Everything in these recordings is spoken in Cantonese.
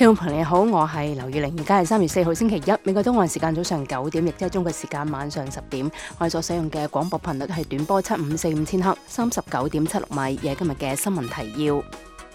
聽眾朋友你好，我係劉月玲，而家係3月4號星期一，美國東岸時間早上9點，亦即係中國時間晚上10點。我哋所使用嘅廣播頻率係短波75450千赫，39.76米。而係今日嘅新聞提要。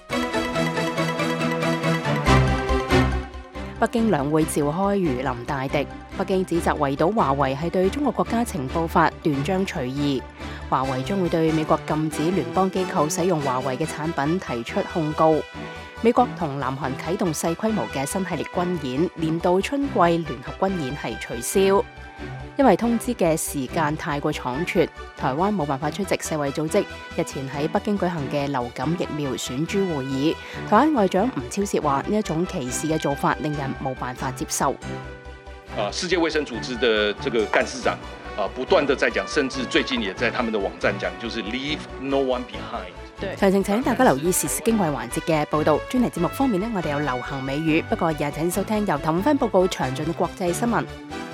北京兩會召開如臨大敵，北京指責圍堵華為係對中國國家情報法斷章取義。華為將會對美國禁止聯邦機構使用華為嘅產品提出控告。美國同南韓啟動細規模嘅新系列軍演，年度春季聯合軍演係取消，因為通知嘅時間太過倉促，台灣冇辦法出席世衛組織日前喺北京舉行嘅流感疫苗選株會議。台灣外長吳釗燮話：呢一種歧視嘅做法令人冇辦法接受。 世界衛生組織的這個幹事長不斷地在講，甚至最近也在他們的網站講，就是 leave no one behind。 詳情請大家留意時事經緯環節嘅報導。專題節目方面呢，我哋有流行美語，不過也請收聽由譚永芬報告詳盡嘅國際新聞。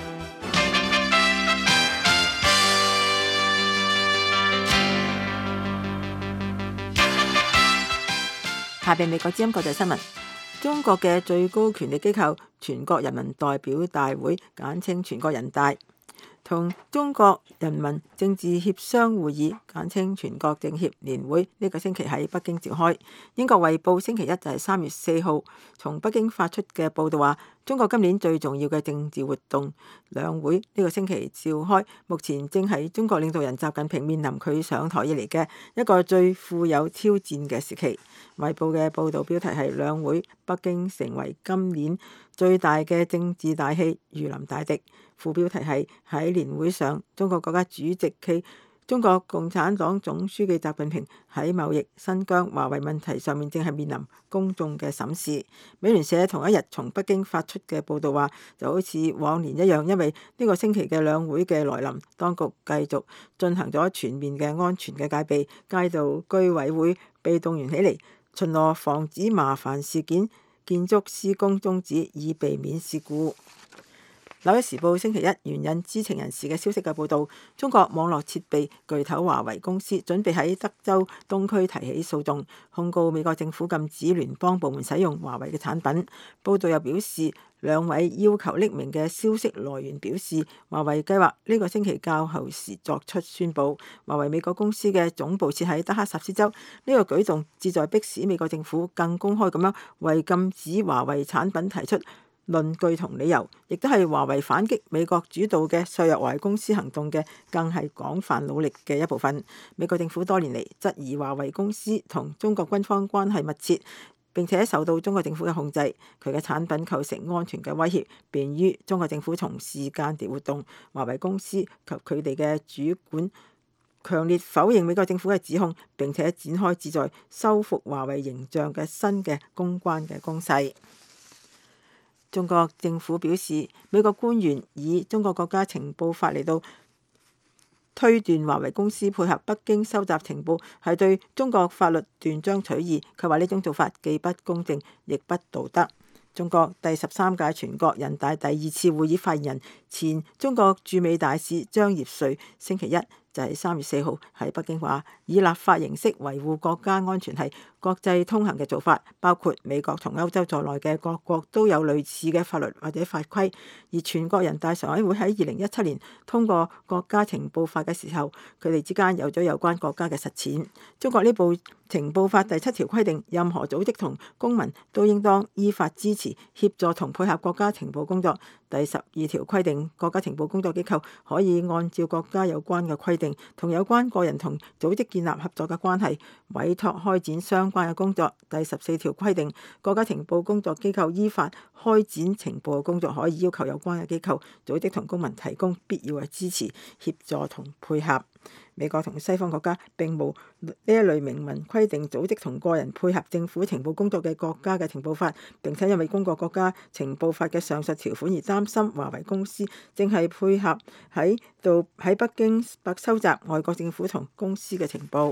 下邊美國之音國際新聞。中國嘅最高權力機構全國人民代表大會，簡稱全國人大，同中國人民政治協商會議，簡稱全國政協年會，呢個星期喺北京召開。英國衛報星期一就係3月4號從北京發出嘅報道話，中國今年最重要嘅政治活動兩會呢個星期召開，目前正係中國領導人習近平面臨佢上台以嚟嘅一個最富有挑戰嘅時期。衛報嘅報導標題係兩會，北京成為今年最大嘅政治大戲，如臨大敵。副標題係喺年會上，中國國家主席暨中國共產黨總書記習近平喺貿易、新疆、華為問題上面正係面臨公眾嘅審視。美聯社同一日從北京發出嘅報導話，就好似往年一樣，因為呢個星期嘅兩會嘅來臨，當局繼續進行咗全面嘅安全嘅戒備，街道居委會被動員起嚟，巡邏防止麻煩事件、建築施工中止，以避免事故。紐約時報星期一援引知情人士嘅消息嘅報導，中國網絡設備巨頭華為公司準備喺德州東區提起訴訟，控告美國政府禁止聯邦部門使用華為嘅產品。報導又表示，兩位要求匿名嘅消息來源表示，華為計劃呢個星期較後時作出宣佈。華為美國公司嘅總部設喺德克薩斯州，呢個舉動旨在迫使美國政府更公開咁樣為禁止華為產品提出論據同理由，亦都係華為反擊美國主導嘅削弱華為公司行動嘅更係廣泛努力嘅一部分。美國政府多年嚟質疑華為公司同中國軍方關係密切，並且受到中國政府嘅控制，佢嘅產品構成安全嘅威脅，便於中國政府從事間諜活動。華為公司及佢哋嘅主管強烈否認美國政府嘅指控，並且展開旨在修復華為形象嘅新嘅公關嘅攻勢。中國政府表示，美國官員以中國國家情報法嚟到推斷華為公司配合北京收集情報係對中國法律斷章取義。佢話呢種做法既不公正，亦不道德。中國第13屆全國人大第2次會議發言人、前中國駐美大使張業遂星期一就係3月4號喺北京話，以立法形式維護國家安全係國際通行嘅做法，包括美國同歐洲在內嘅各國都有類似嘅法律或者法規。而全國人大常委會喺2017年通過國家情報法嘅時候，佢哋之間有咗有關國家嘅實踐。中國呢部情報法第7條規定，任何組織同公民都應當依法支持、協助同配合國家情報工作。第12條規定，國家情報工作機構可以按照國家有關嘅規定，同有關個人同組織建立合作嘅關係，委託開展相關嘅工作。第14條規定，國家情報工作機構依法開展情報嘅工作，可以要求有關嘅機構、組織同公民提供必要嘅支持、協助同配合。美國同西方國家並無呢一類明文規定組織同個人配合政府情報工作嘅國家嘅情報法，並且因為中國國家情報法嘅上述條款而擔心華為公司正係配合喺北京收集外國政府同公司嘅情報。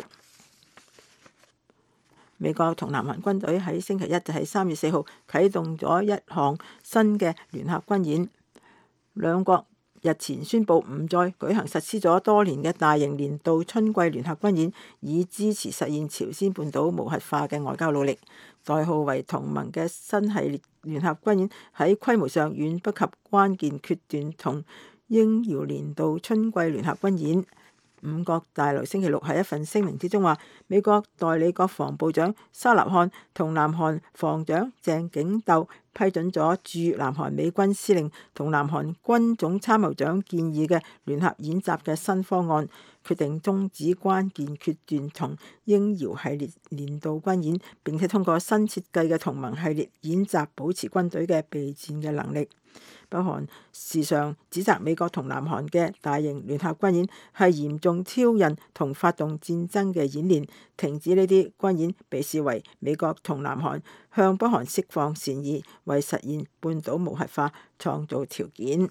美國同南韓軍隊喺星期一就係3月4號啟動咗一項新嘅聯合軍演，兩國日前宣布唔再舉行實施咗多年嘅大型年度春季聯合軍演，以支持實現朝鮮半島無核化嘅外交努力。代號為同盟嘅新系列聯合軍演喺規模上遠不及關鍵決斷同應窯年度春季聯合軍演。五角大樓星期六喺一份聲明之中話，美國代理國防部長沙納漢同南韓防長鄭景竇批准咗駐南韓美軍司令同南韓軍總參謀長建議嘅聯合演習嘅新方案，決定終止關鍵決斷同應窯系列年度軍演，並且通過新設計嘅同盟系列演習保持軍隊嘅備戰嘅能力。北韓時常指責美國同南韓嘅大型聯合軍演係嚴重挑釁同發動戰爭嘅演練，停止呢啲軍演被視為美國同南韓向北韓釋放善意，為實現半島無核化創造條件。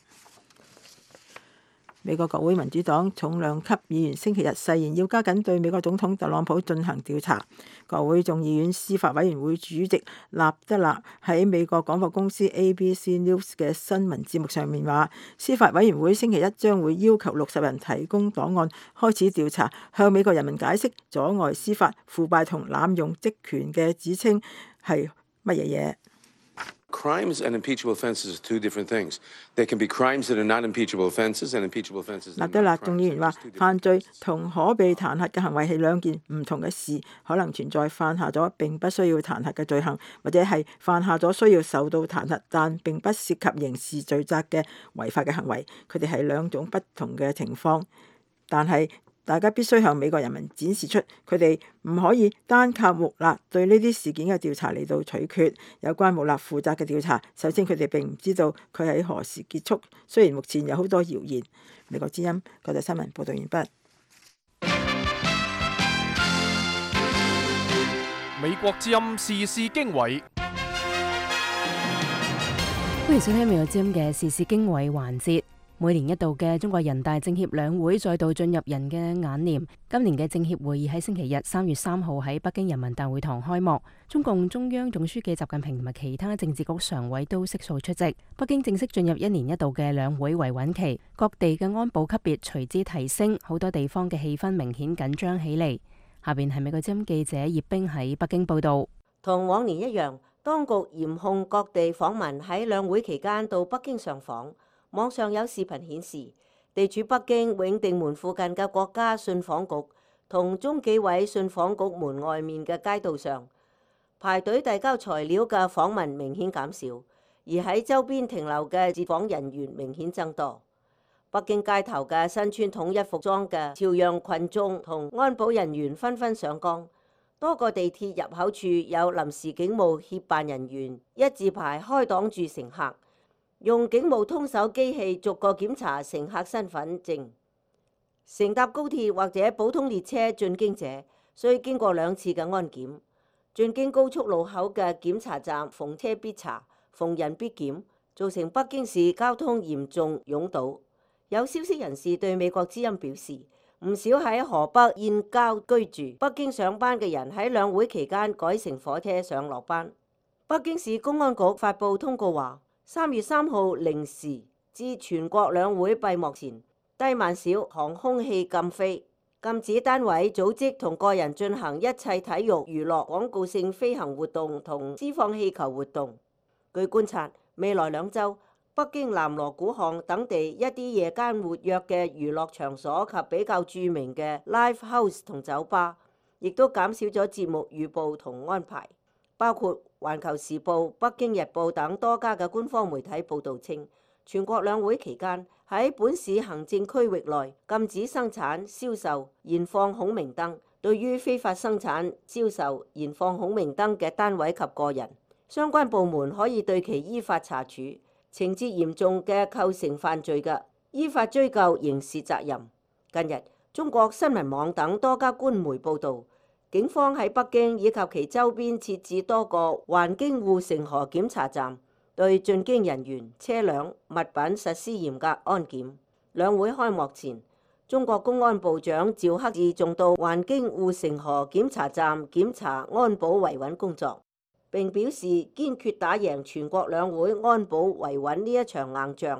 美國國會民主黨重量級議員星期日誓言要加緊對美國總統特朗普進行調查。國會眾議院司法委員會主席納德納喺美國廣播公司 ABC News 嘅新聞節目上面話，司法委員會星期一將會要求60人提供檔案，開始調查，向美國人民解釋阻礙司法、腐敗同濫用職權嘅指稱係乜嘢嘢。 Crimes and impeachable offenses are two different things. There can be crimes that are not impeachable offenses and impeachable offenses. 納德納眾議員話，犯罪同可被彈劾嘅行為係兩件唔同嘅事，可能存在犯下咗並不需要彈劾嘅罪行，或者係犯下咗需要受到彈劾但並不涉及刑事罪責嘅違法嘅行為。佢哋係兩種不同嘅情況，但係大家必須向美國人民展示出，佢哋唔可以單靠穆勒對呢啲事件嘅調查嚟到取決。有關穆勒負責嘅調查，首先佢哋並唔知道佢喺何時結束。雖然目前有好多謠言。美國之音國際新聞報道完畢。 美國之音時事經緯， 歡迎收聽美國之音嘅時事經緯環節。每年一度嘅中國人大政協兩會再度進入人嘅眼簾。今年嘅政協會議喺星期日3月3號喺北京人民大會堂開幕，中共中央總書記習近平同埋其他政治局常委都悉數出席。北京正式進入一年一度嘅兩會維穩期，各地嘅安保級別隨之提升，好多地方嘅氣氛明顯緊張起嚟。下邊係美國之音記者葉冰喺北京報道。 同往年一樣，當局嚴控各地訪民喺兩會期間到北京上訪。網上有視頻顯示，地處北京永定門附近嘅國家信訪局同中紀委信訪局門外面嘅街道上，排隊遞交材料嘅訪民明顯減少，而喺周邊停留嘅接訪人員明顯增多。北京街頭嘅身穿統一服裝嘅朝陽群眾同安保人員紛紛上崗，多個地鐵入口處有臨時警務協辦人員一字排開擋住乘客，用警務通手機器逐個檢查乘客身份證。乘搭高鐵或者普通列車進京者，需經過2次嘅安檢。進京高速路口嘅檢查站逢車必查，逢人必檢，造成北京市交通嚴重擁堵。有消息人士對美國之音表示，唔少喺河北燕郊居住、北京上班嘅人喺兩會期間改乘火車上落班。北京市公安局發布通告話，3月3號零時至全國兩會閉幕前，低慢小航空器禁飛，禁止單位、組織同個人進行一切體育、娛樂、廣告性飛行活動同施放氣球活動。據觀察，未來2週，北京南鑼鼓巷等地一啲夜間活躍嘅娛樂場所及比較著名嘅 live house 同酒吧，亦都減少咗節目預報同安排。包括《環球時報》、《北京日報》等多家嘅官方媒體報導稱，全國兩會期間喺本市行政區域內禁止生產、銷售、燃放孔明燈。對於非法生產、銷售、燃放孔明燈嘅單位及個人，相關部門可以對其依法查處，情節嚴重嘅構成犯罪嘅，依法追究刑事責任。近日，中國新聞網等多家官媒報導，警方喺北京以及其周邊設置多個環京護城河檢查站，對進京人員、車輛、物品實施嚴格安檢。兩會開幕前，中國公安部長趙克志仲到環京護城河檢查站檢查安保維穩工作，並表示堅決打贏全國兩會安保維穩呢一場硬仗。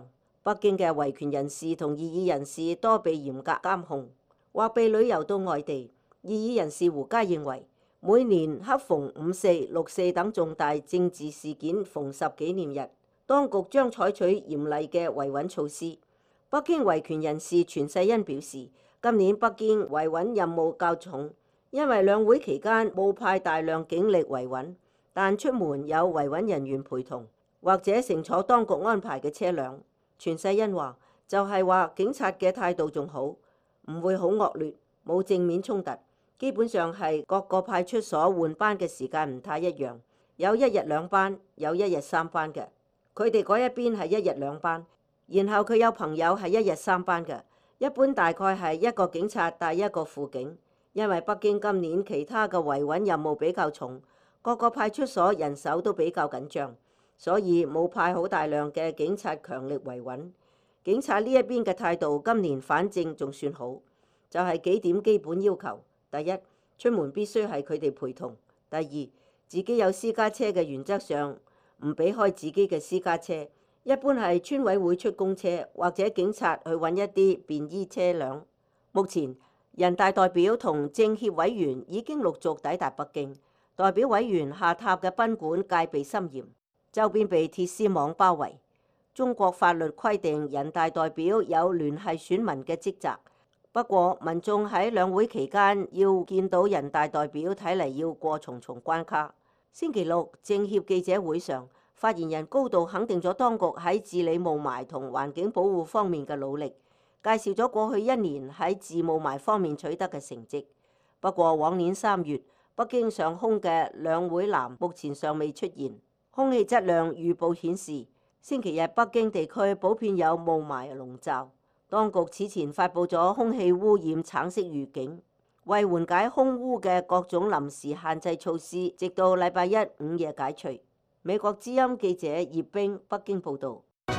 北京嘅維權人士同異議人士多被嚴格監控，或被旅遊到外地。異議人士胡佳認為，每年恰逢5·4、6·4等重大政治事件逢十紀念日，當局將採取嚴厲嘅維穩措施。北京維權人士全世恩表示，今年北京維穩任務較重，因為兩會期間冇派大量警力維穩，但出門有維穩人員陪同，或者乘坐當局安排嘅車輛。全世恩話，就係話警察嘅態度仲好，唔會好惡劣，冇正面衝突，基本上係各個派出所換班嘅時間唔太一樣，有1日2班，有1日3班嘅。佢哋嗰一邊係1日2班，然後佢有朋友係1日3班嘅。一般大概係一個警察帶一個輔警，因為北京今年其他嘅維穩任務比較重，各個派出所人手都比較緊張，所以冇派好大量嘅警察強力維穩。警察呢一邊嘅態度今年反正仲算好，就係幾點基本要求：第一，出門必須係佢哋陪同；第二，自己有私家車嘅原則上唔俾開自己嘅私家車。一般係村委會出公車，或者警察去揾一啲便衣車輛。目前人大代表同政協委員已經陸續抵達北京，代表委員下榻嘅賓館戒備森嚴，周邊被鐵絲網包圍。中國法律規定人大代表有聯繫選民嘅職責，不過民眾喺兩會期間要見到人大代表，睇嚟要過重重關卡。星期六政協記者會上，發言人高度肯定咗當局喺治理霧霾同環境保護方面嘅努力，介紹咗過去1年喺治霧霾方面取得嘅成績。不過往年3月，北京上空嘅兩會藍目前尚未出現。空氣質量預報顯示，星期日北京地區普遍有霧霾籠罩。當局此前發布咗空氣污染橙色預警，為緩解空污嘅各種臨時限制措施，直到禮拜1午夜解除。美國之音記者葉冰北京報導。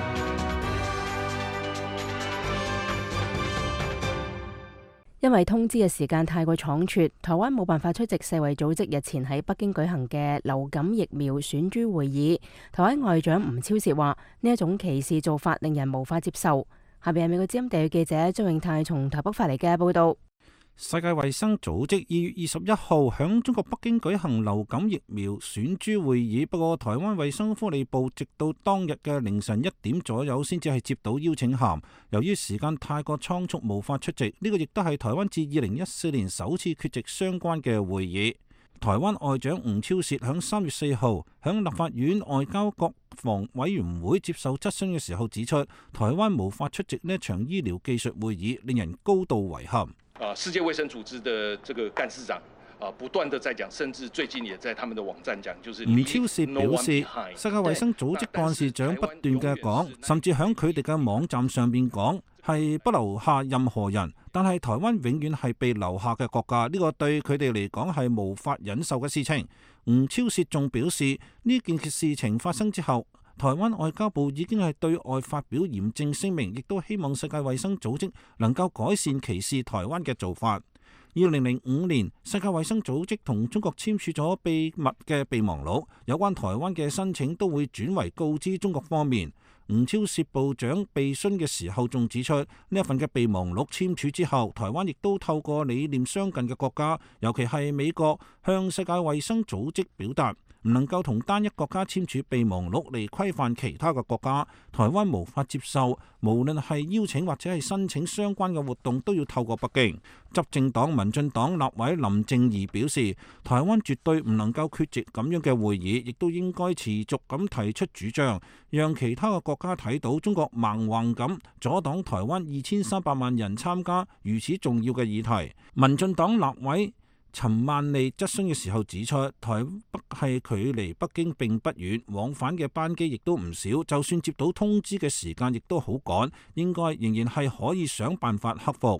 因為通知嘅時間太過倉促，台灣冇辦法出席世衛組織日前喺北京舉行嘅流感疫苗選株會議。台灣外長吳釗燮話：呢一種歧視做法令人無法接受。下邊係美國之音地區記者張永泰從台北發嚟嘅報導。 世界衛生組織2月21號響中國北京舉行流感疫苗選株會議，不過台灣衛生福利部直到當日嘅凌晨1點左右先至係接到邀請函，由於時間太過倉促無法出席。呢個亦都係台灣自2014年首次缺席相關嘅會議。台灣外長吳釗燮響3月4號響立法院外交國防委員會接受質詢嘅時候指出，台灣無法出席呢場醫療技術會議，令人高度遺憾。 世界衛生組織的這個幹事長不斷地在講，甚至最近也在他們的網站講，就是吳釗燮表示，世界衛生組織幹事長不斷嘅講，甚至響佢哋嘅網站上邊講係不留下任何人，但係台灣永遠係被留下嘅國家，呢個對佢哋嚟講係無法忍受嘅事情。吳釗燮仲表示，呢件事情發生之後，台灣外交部已經係對外發表嚴正聲明，亦都希望世界衛生組織能夠改善歧視台灣嘅做法。2005年，世界衛生組織同中國簽署咗秘密嘅備忘錄，有關台灣嘅申請都會轉為告知中國方面。吳釗燮部長備詢嘅時候仲指出，呢一份嘅備忘錄簽署之後，台灣亦都透過理念相近嘅國家，尤其係美國，向世界衛生組織表達唔能夠同單一國家簽署備忘錄嚟規範其他嘅國家。台灣無法接受，無論係邀請或者係申請相關嘅活動都要透過北京。執政黨民進黨立委林靜儀表示，台灣絕對唔能夠缺席咁樣嘅會議，亦都應該持續咁提出主張，讓其他嘅國家睇到中國蠻橫咁阻擋台灣2300萬人參加如此重要嘅議題。民進黨立委陳萬利質詢嘅時候指出，台北係距離北京並不遠，往返嘅班機亦都唔少，就算接到通知嘅時間亦都好趕，應該仍然係可以想辦法克服。 那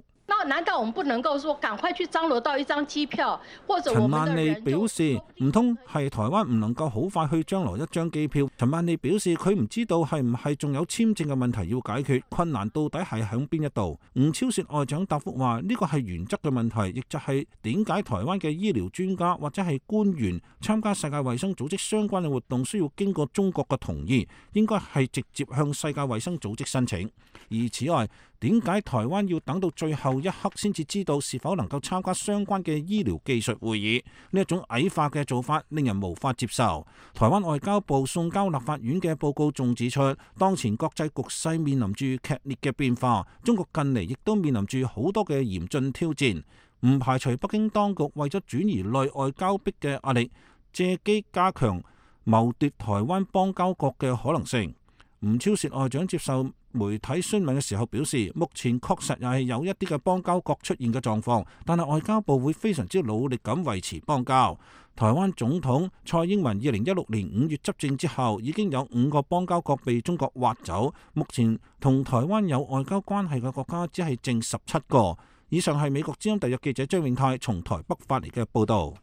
話難道我們不能夠說趕快去張羅到一張機票，或者陳曼莉表示，唔通係台灣唔能夠好快去張羅一張機票？陳曼莉表示，佢唔知道係唔係仲有簽證嘅問題要解決，困難到底係響邊一度？吳釗燮外長答覆話：呢個係原則嘅問題，亦就係點解台灣嘅醫療專家或者係官員參加世界衛生組織相關嘅活動需要經過中國嘅同意，應該係直接向世界衛生組織申請。而此外，點解台灣要等到最後一刻先至知道是否能夠參加相關嘅醫療技術會議？呢一種矮化嘅做法令人無法接受。台灣外交部送交立法院嘅報告仲指出，當前國際局勢面臨住劇烈嘅變化，中國近嚟亦都面臨住好多嘅嚴峻挑戰，唔排除北京當局為咗轉移內外交迫嘅壓力，借機加強謀奪台灣邦交國嘅可能性。吳釗燮外長接受媒體詢問嘅時候表示，目前確實又係有一啲嘅邦交國出現嘅狀況，但係外交部會非常之努力咁維持邦交。台灣總統蔡英文2016年5月執政之後，已經有5個邦交國被中國挖走，目前同台灣有外交關係嘅國家只係剩17個。以上係美國之音特約記者張永泰從台北發嚟嘅報導。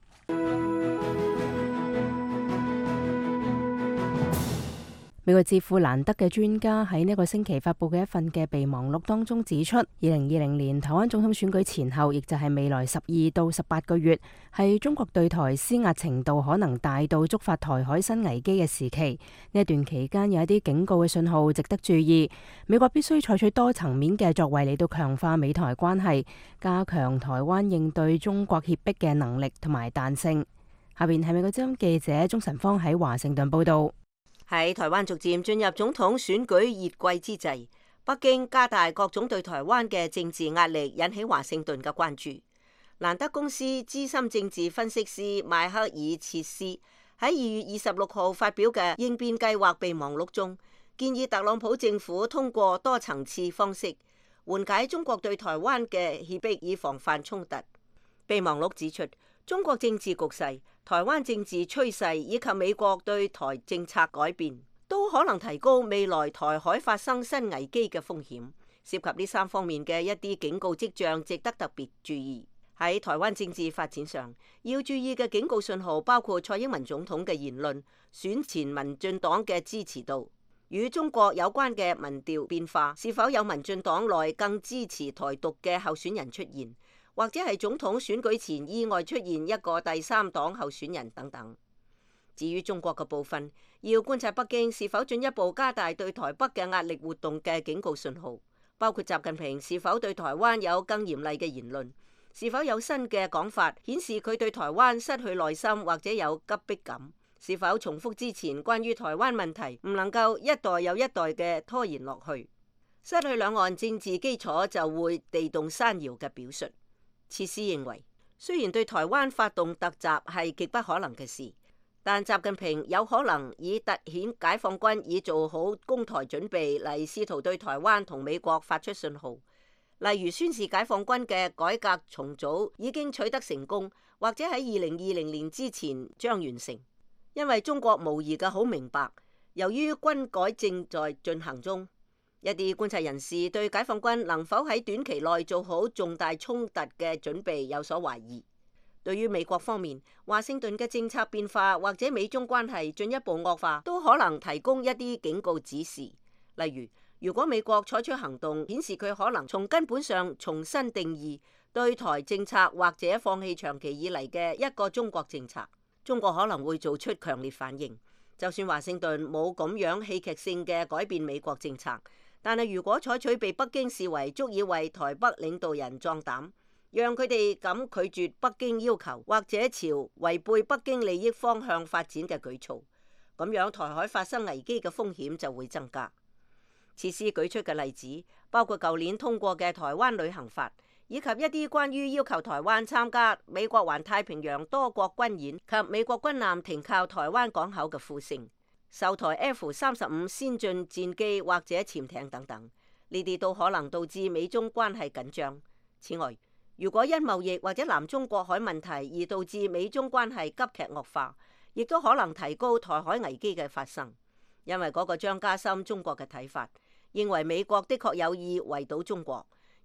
美國智庫蘭德嘅專家喺呢個星期發佈嘅一份嘅備忘錄當中指出，2020年台灣總統選舉前後，亦就係未來12到18個月，係中國對台施壓程度可能大到觸發台海新危機嘅時期。呢一段期間有一啲警告嘅信號值得注意，美國必須採取多層面嘅作為嚟到強化美台關係，加強台灣應對中國脅迫嘅能力同埋彈性。下邊係美國之音記者鍾晨芳喺華盛頓報道。 喺台灣逐漸進入總統選舉熱季之際，北京加大各種對台灣嘅政治壓力，引起華盛頓嘅關注。蘭德公司資深政治分析師邁克爾切斯喺2月26號發表嘅應變計劃備忘錄中，建議特朗普政府通過多層次方式緩解中國對台灣嘅脅迫，以防範衝突。備忘錄指出，中國政治局勢、台灣政治趨勢以及美國對台政策改變，都可能提高未來台海發生新危機嘅風險。涉及呢3方面嘅一啲警告跡象，值得特別注意。喺台灣政治發展上，要注意嘅警告信號包括蔡英文總統嘅言論、選前民進黨嘅支持度、與中國有關嘅民調變化、是否有民進黨內更支持台獨嘅候選人出現，或者係總統選舉前意外出現一個第3黨候選人等等。至於中國嘅部分，要觀察北京是否進一步加大對台北嘅壓力活動嘅警告信號，包括習近平是否對台灣有更嚴厲嘅言論，是否有新嘅講法顯示佢對台灣失去耐心或者有急迫感，是否重複之前關於台灣問題唔能夠一代又一代嘅拖延落去，失去兩岸政治基礎就會地動山搖嘅表述。切斯認為，雖然對台灣發動突襲係極不可能嘅事，但習近平有可能以突顯解放軍已做好攻台準備嚟試圖對台灣同美國發出信號，例如宣示解放軍嘅改革重組已經取得成功，或者喺2020年之前將完成。因為中國無疑嘅好明白，由於軍改正在進行中，一啲觀察人士對解放軍能否喺短期內做好重大衝突嘅準備有所懷疑。對於美國方面，華盛頓嘅政策變化或者美中關係進一步惡化，都可能提供一啲警告指示。例如，如果美國採取行動顯示佢可能從根本上重新定義對台政策，或者放棄長期以嚟嘅一個中國政策，中國可能會做出強烈反應。就算華盛頓冇咁樣戲劇性嘅改變美國政策，但係如果採取被北京視為足以為台北領導人壯膽，讓佢哋敢拒絕北京要求或者朝違背北京利益方向發展嘅舉措，咁樣台海發生危機嘅風險就會增加。切斯舉出嘅例子包括舊年通過嘅台灣旅行法，以及一啲關於要求台灣參加美國環太平洋多國軍演及美國軍艦停靠台灣港口嘅呼聲，售台 F-35先進戰機或者潛艇等等，呢啲都可能導致美中關係緊張。此外，如果因貿易或者南中國海問題而導致美中關係急劇惡化，亦都可能提高台海危機嘅發生，因為嗰個將加深中國嘅睇法，認為美國的確有意圍堵中國，而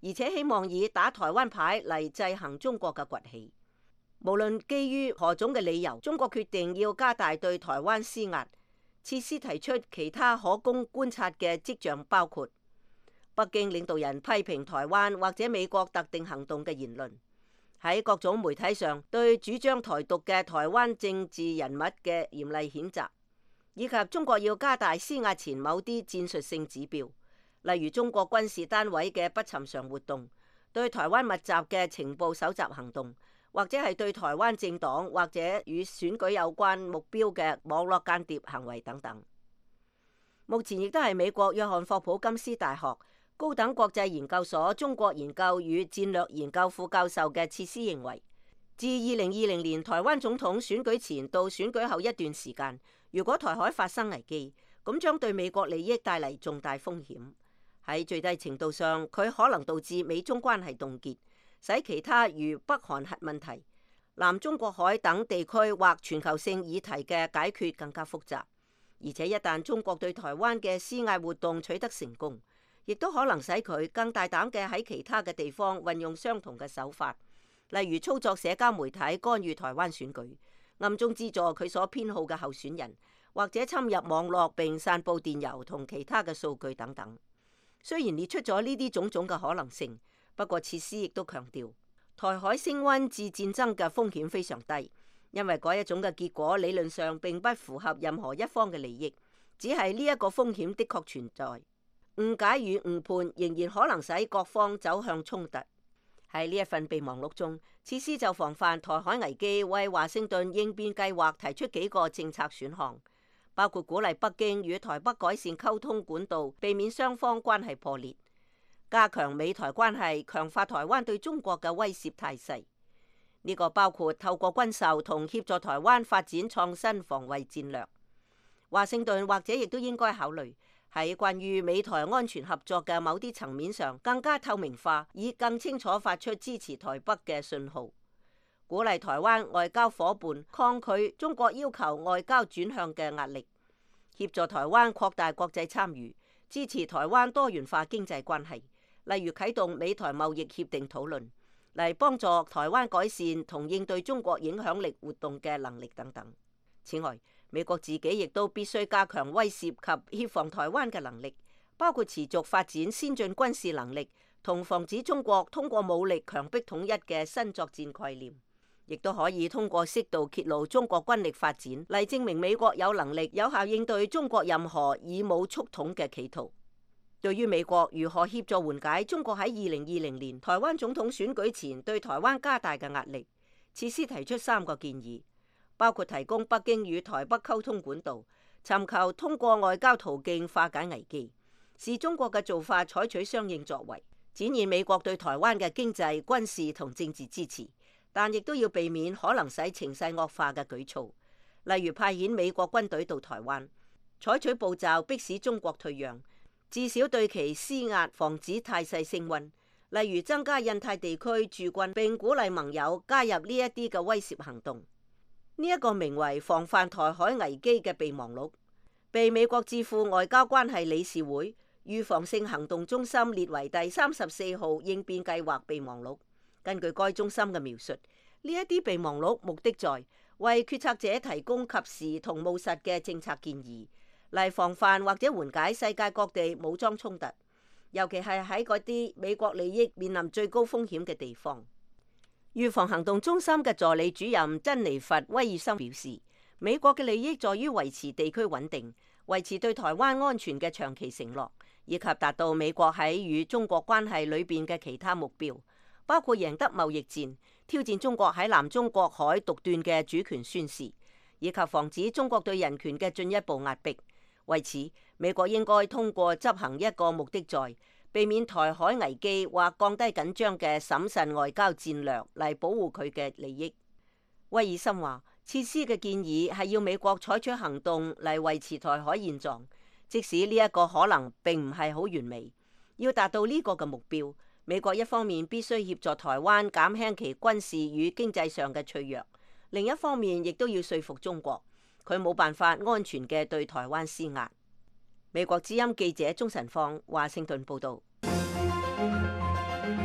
而且希望以打台灣牌嚟制衡中國嘅崛起。無論基於何種嘅理由，中國決定要加大對台灣施壓。切斯提出其他可供觀察嘅跡象，包括北京領導人批評台灣或者美國特定行動嘅言論，喺各種媒體上對主張台獨嘅台灣政治人物嘅嚴厲譴責，以及中國要加大施壓前某啲戰術性指標，例如中國軍事單位嘅不尋常活動、對台灣密集嘅情報搜集行動，或者係對台灣政黨或者與選舉有關目標嘅網絡間諜行為等等。目前亦都係美國約翰霍普金斯大學高等國際研究所中國研究與戰略研究副教授嘅切斯認為，自2020年台灣總統選舉前到選舉後一段時間，如果台海發生危機，咁將對美國利益帶嚟重大風險。喺最低程度上，佢可能導致美中關係凍結，使其他如北韓核問題、南中國海等地區或全球性議題嘅解決更加複雜。而且一旦中國對台灣嘅施壓活動取得成功，亦都可能使佢更大膽嘅喺其他嘅地方運用相同嘅手法，例如操作社交媒體干預台灣選舉，暗中資助佢所偏好嘅候選人，或者侵入網絡並散佈電郵同其他嘅數據等等。雖然列出咗呢啲種種嘅可能性，不過切斯亦都強調，台海升溫至戰爭嘅風險非常低。因為嗰一種嘅結果理論上並不符合任何一方嘅利益，只係呢一個風險的確存在，誤解與誤判仍然可能使各方走向衝突。喺呢一份備忘錄中，切斯就防範台海危機為華盛頓應變計劃提出幾個政策選項，包括鼓勵北京與台北改善溝通管道，避免雙方關係破裂；加強美台關係，強化台灣對中國嘅威懾態勢。呢個包括透過軍售同協助台灣發展創新防衛戰略。華盛頓或者亦都應該考慮喺關於美台安全合作嘅某啲層面上更加透明化，以更清楚發出支持台北嘅信號，鼓勵台灣外交夥伴抗拒中國要求外交轉向嘅壓力，協助台灣擴大國際參與，支持台灣多元化經濟關係，例如啟動美台貿易協定討論，嚟幫助台灣改善同應對中國影響力活動嘅能力等等。此外，美國自己亦都必須加強威懾及協防台灣嘅能力，包括持續發展先進軍事能力同防止中國通過武力強迫統一嘅新作戰概念，亦都可以通過適度揭露中國軍力發展嚟證明美國有能力有效應對中國任何以武促統嘅企圖。對於美國如何協助緩解中國喺2020年台灣總統選舉前對台灣加大嘅壓力，切斯提出3個建議，包括提供北京與台北溝通管道，尋求通過外交途徑化解危機，視中國嘅做法採取相應作為，展現美國對台灣嘅經濟、軍事同政治支持，但亦都要避免可能使情勢惡化嘅舉措，例如派遣美國軍隊到台灣，採取步驟迫使中國退讓，至少對其施壓，防止態勢升溫，例如增加印太地區駐軍並鼓勵盟友加入呢一啲嘅威懾行動。呢一個名為防範台海危機嘅備忘錄，被美國智庫外交關係理事會預防性行動中心列為第34號應變計劃備忘錄。根據該中心嘅描述，呢一啲備忘錄目的在為決策者提供及時同務實嘅政策建議，嚟防範或者緩解世界各地武裝衝突，尤其係喺嗰啲美國利益面臨最高風險嘅地方。預防行動中心嘅助理主任珍妮佛·威爾森表示，美國嘅利益在於維持地區穩定，維持對台灣安全嘅長期承諾，以及達到美國喺與中國關係裏邊嘅其他目標，包括贏得貿易戰、挑戰中國喺南中國海獨斷嘅主權宣示，以及防止中國對人權嘅進一步壓迫。為此，美國應該通過執行一個目的在避免台海危機或降低緊張嘅審慎外交戰略嚟保護佢嘅利益。威爾森話，切斯嘅建議係要美國採取行動嚟維持台海現狀，即使呢一個可能並唔係好完美。要達到呢個嘅目標，美國一方面必須協助台灣減輕其軍事與經濟上嘅脆弱，另一方面亦都要說服中國，佢冇辦法安全嘅對台灣施壓。美國之音記者鍾晨放華盛頓報道。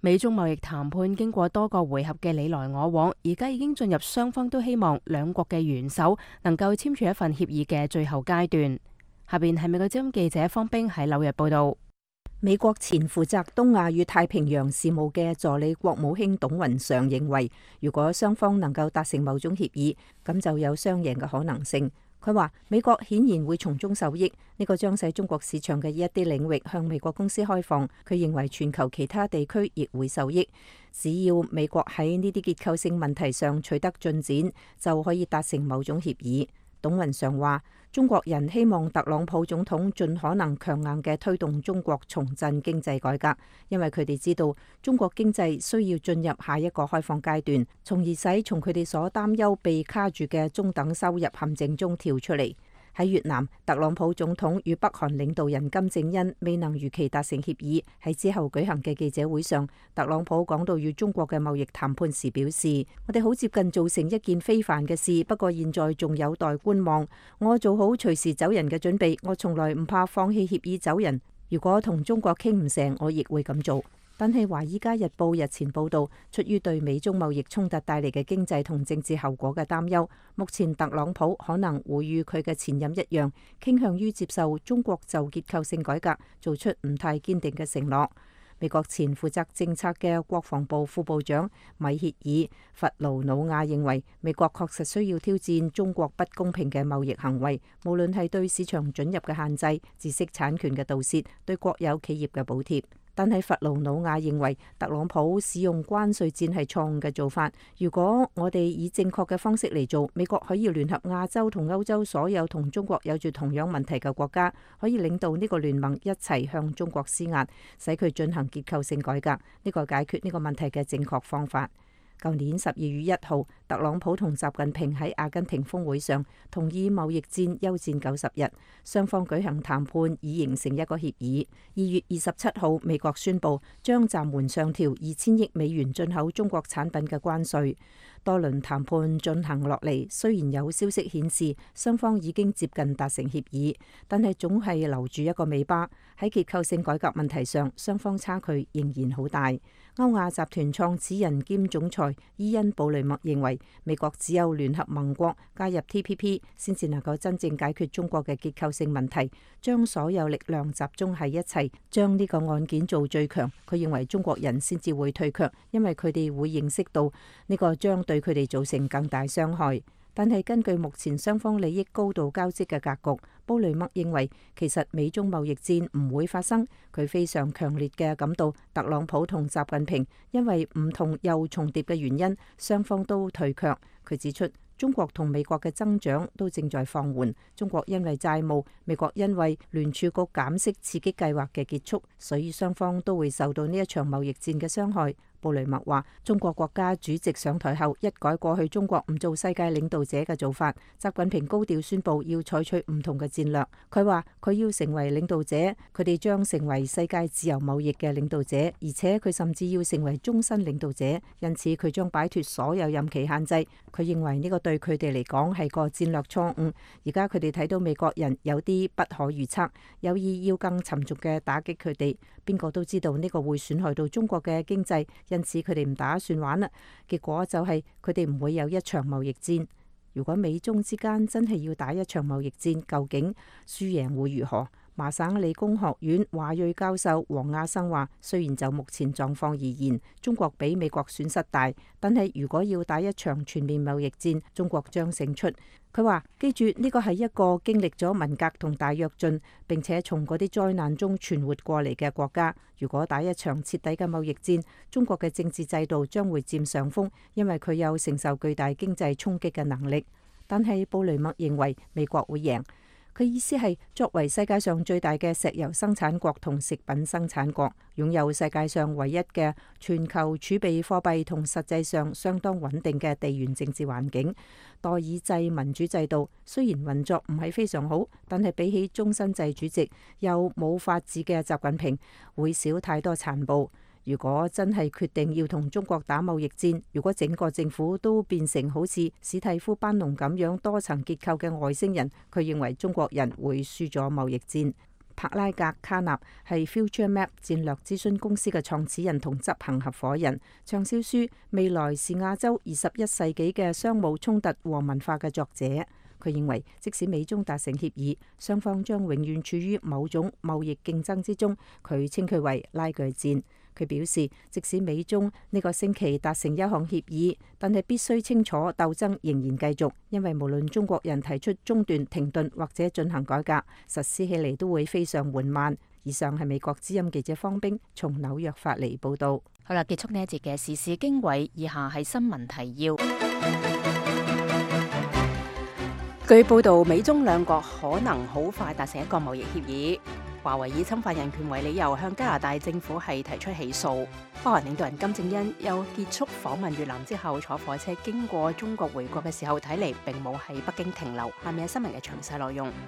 美中貿易談判經過多個回合嘅你來我往，而家已經進入雙方都希望兩國嘅元首能夠簽署一份協議嘅最後階段。下邊係美國之音記者方冰喺紐約報道。 美國前負責東亞與太平洋事務嘅助理國務卿董雲尚認為，如果雙方能夠達成某種協議，咁就有雙贏嘅可能性。佢話美國顯然會從中受益，呢個將使中國市場嘅一啲領域向美國公司開放。佢認為全球其他地區亦會受益，只要美國喺呢啲結構性問題上取得進展，就可以達成某種協議。董雲尚話，中國人希望特朗普總統盡可能強硬嘅推動中國重振經濟改革，因為佢哋知道中國經濟需要進入下一個開放階段，從而使從佢哋所擔憂被卡住嘅中等收入陷阱中跳出嚟。喺越南，特朗普總統與北韓領導人金正恩未能如期達成協議。喺之後舉行嘅記者會上，特朗普講到與中國嘅貿易談判時表示，我哋好接近做成一件非凡嘅事，不過現在仲有待觀望。我做好隨時走人嘅準備，我從來唔怕放棄協議走人。如果同中國傾唔成，我亦會咁做。但係《華爾街日報》日前報道，出於對美中貿易衝突帶嚟嘅經濟同政治後果嘅擔憂，目前特朗普可能會與佢嘅前任一樣，傾向於接受中國就結構性改革做出唔太堅定嘅承諾。美國前負責政策嘅國防部副部長米歇爾·弗勞努亞認為，美國確實需要挑戰中國不公平嘅貿易行為，無論係對市場准入嘅限制、知識產權嘅盜竊、對國有企業嘅補貼。但係弗勞努亞認為，特朗普使用關稅戰係錯誤嘅做法。如果我哋以正確嘅方式嚟做，美國可以聯合亞洲同歐洲所有同中國有住同樣問題嘅國家，可以領導呢個聯盟一齊向中國施壓，使佢進行結構性改革。呢個解決呢個問題嘅正確方法。舊年12月1號，特朗普同習近平喺阿根廷峰會上同意貿易戰休戰90日，雙方舉行談判以形成一個協議。2月27號，美國宣布將暫緩上調2000億美元進口中國產品嘅關稅。多輪談判進行落嚟，雖然有消息顯示雙方已經接近達成協議，但係總係留住一個尾巴。喺結構性改革問題上，雙方差距仍然好大。歐亞集團創始人兼總裁伊恩·布雷默認為，美國只有聯合盟國加入 TPP， 先至能夠真正解決中國嘅結構性問題，將所有力量集中喺一齊，將呢個案件做最強。佢認為中國人先至會退卻，因為佢哋會認識到呢個將對佢哋造成更大傷害。但係根據目前雙方利益高度交織嘅格局，布雷默認為其實美中貿易戰唔會發生。佢非常強烈嘅感到特朗普同習近平因為唔同又重疊嘅原因，雙方都退卻。佢指出，中國同美國嘅增長都正在放緩，中國因為債務，美國因為聯儲局減息刺激計劃嘅結束，所以雙方都會受到呢一場貿易戰嘅傷害。布雷默話，中國國家主席上台後一改過去中國唔做世界領導者嘅做法，習近平高調宣布要採取唔同嘅戰略。佢話佢要成為領導者，佢哋將成為世界自由貿易嘅領導者，而且佢甚至要成為終身領導者，因此佢將擺脫所有任期限制。佢認為呢個對佢哋嚟講係個戰略錯誤。而家佢哋睇到美國人有啲不可預測，有意要更沉重嘅打擊佢哋。邊個都知道呢個會損害到中國嘅經濟，因此佢哋唔打算玩啦。結果就係佢哋唔會有一場貿易戰。如果美中之間真係要打一場貿易戰，究竟輸贏會如何？麻省理工學院華裔教授黃亞生話，雖然就目前狀況而言，中國比美國損失大，但係如果要打一場全面貿易戰，中國將勝出。佢話，記住呢個係一個經歷咗文革同大躍進，並且從嗰啲災難中存活過嚟嘅國家。如果打一場徹底嘅貿易戰，中國嘅政治制度將會佔上風，因為佢有承受巨大經濟衝擊嘅能力。但係布雷默認為美國會贏。佢意思係，作為世界上最大嘅石油生產國同食品生產國，擁有世界上唯一嘅全球儲備貨幣同實際上相當穩定嘅地緣政治環境，代議制民主制度雖然運作唔係非常好，但係比起終身制主席又冇法治嘅習近平，會少太多殘暴。如果真係決定要同中國打貿易戰，如果整個政府都變成好似史蒂夫班農咁樣多層結構嘅外星人，佢認為中國人會輸咗貿易戰。 帕拉格卡納係 FutureMap 戰略諮詢公司嘅創始人同執行合夥人，暢銷書《未來是亞洲21世紀嘅商務衝突和文化》嘅作者。佢認為，即使美中達成協議，雙方將永遠處於某種貿易競爭之中。佢稱佢為拉鋸戰。佢表示，即使美中呢個星期達成一項協議，但係必須清楚鬥爭仍然繼續，因為無論中國人提出中斷、停頓或者進行改革，實施起嚟都會非常緩慢。以上係美國之音記者方冰從紐約發嚟報導。 好啦，結束呢一節嘅時事經緯，以下係新聞提要。據報道，美中兩國可能好快達成一個貿易協議。華為以侵犯人權為理由向加拿大政府係提出起訴。北韓領導人金正恩又結束訪問越南之後，坐火車經過中國回國嘅時候，睇嚟並冇喺北京停留。下面係新聞嘅詳細內容。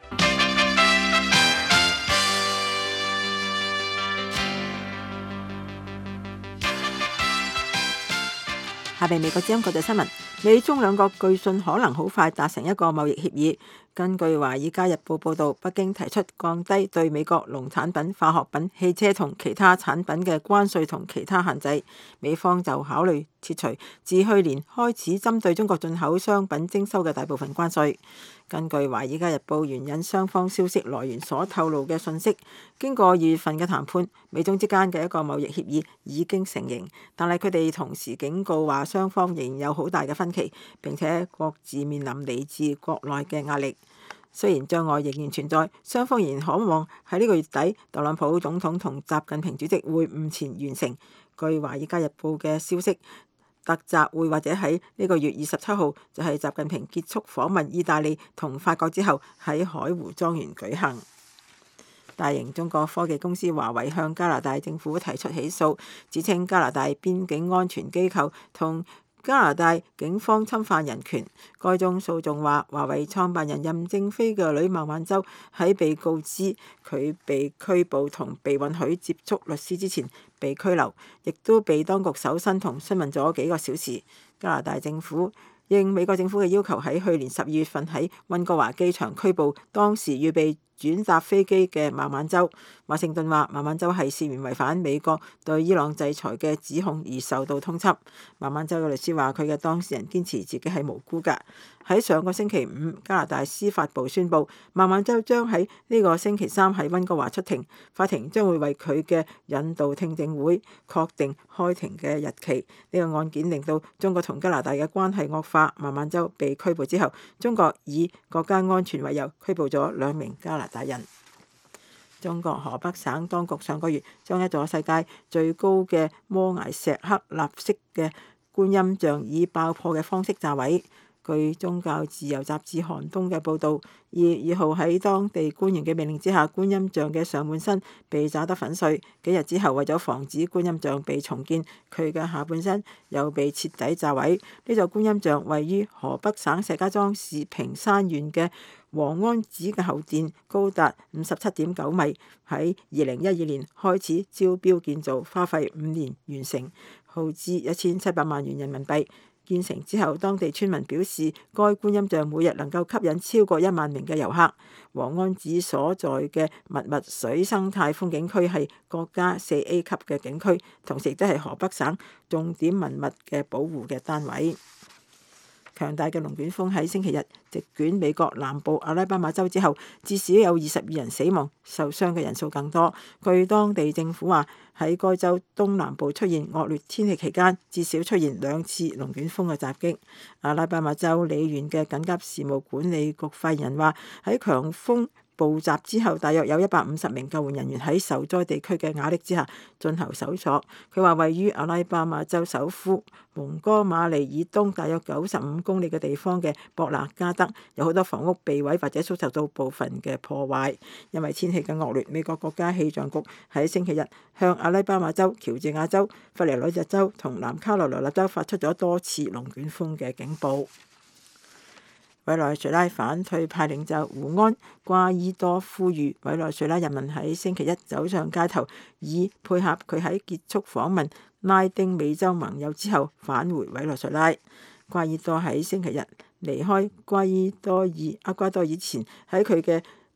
下邊美國之音國際新聞，美中兩國據信可能好快達成一個貿易協議。根據《華爾街日報》報導，北京提出降低對美國農產品、化學品、汽車同其他產品嘅關稅同其他限制，美方就考慮撤除自去年開始針對中國進口商品徵收嘅大部分關稅。根據《華爾街日報》援引雙方消息來源所透露嘅信息，經過2月份嘅談判，美中之間嘅一個貿易協議已經成型，但係佢哋同時警告話雙方仍然有好大嘅分歧，並且各自面臨嚟自國內嘅壓力。雖然障礙仍然存在，雙方仍然渴望喺呢個月底特朗普總統同習近平主席會晤前完成。據《華爾街日報》嘅消息，特集會或者喺呢個月27號，就係習近平結束訪問意大利同法國之後，喺海湖莊園舉行。大型中國科技公司華為向加拿大政府提出起訴，指稱加拿大邊境安全機構同加拿大警方侵犯人權。該宗訴訟話，華為創辦人任正非嘅女孟晚舟喺被告知佢被拘捕同被允許接觸律師之前被拘留，亦都被當局搜身同詢問咗幾個小時。加拿大政府應美國政府嘅要求，喺去年12月份喺溫哥華機場拘捕當時預備轉搭飛機嘅孟晚舟。華盛頓話孟晚舟係涉嫌違反美國對伊朗制裁嘅指控而受到通緝。孟晚舟嘅律師話佢嘅當事人堅持自己係無辜㗎。喺上個星期五，加拿大司法部宣布孟晚舟將喺呢個星期三喺溫哥華出庭，法庭將會為佢嘅引渡聽證會確定開庭嘅日期。呢個案件令到中國同加拿大嘅關係惡化。孟晚舟被拘捕之後，中國以國家安全為由拘捕咗2名加拿大人。中國河北省當局上個月將一座世界最高嘅摩崖石刻立式嘅觀音像以爆破嘅方式炸毀。據宗教自由雜誌寒冬嘅報導，2月2號喺當地官員嘅命令之下，觀音像嘅上半身被炸得粉碎。幾日之後，為咗防止觀音像被重建，佢嘅下半身又被徹底炸毀。呢座觀音像位於河北省石家莊市平山縣嘅王安寺嘅後殿，高達57.9米，喺2012年開始招標建造，花費5年完成，耗資1700萬元人民幣。建成之後，當地村民表示，該觀音像每日能夠吸引超過1萬名嘅遊客。王安寺所在嘅密密水生態風景區係國家4A 級嘅景區，同時亦都係河北省重點文物嘅保護嘅單位。強大嘅龍捲風喺星期日席捲美國南部阿拉巴馬州之後，至少有22人死亡，受傷嘅人數更多。據當地政府話，喺該州東南部出現惡劣天氣期間，至少出現2次龍捲風嘅襲擊。阿拉巴馬州李縣嘅緊急事務管理局發言人話，喺強風暴襲之後，大約有150名救援人員喺受災地區嘅瓦礫之下進行搜索。佢話，位於阿拉巴馬州首府蒙哥馬利以東大約95公里嘅地方嘅博納加德有好多房屋被毀或者遭受到部分嘅破壞。因為天氣嘅惡劣，美國國家氣象局喺星期日向阿拉巴馬州、喬治亞州、佛羅里達州同南卡羅來納州發出咗多次龍捲風嘅警報。委內瑞拉反對派領袖胡安·瓜伊多呼籲委內瑞拉人民喺星期一走上街頭，以配合佢喺結束訪問拉丁美洲盟友之後返回委內瑞拉。瓜伊多喺星期日離開厄瓜多爾前，喺佢嘅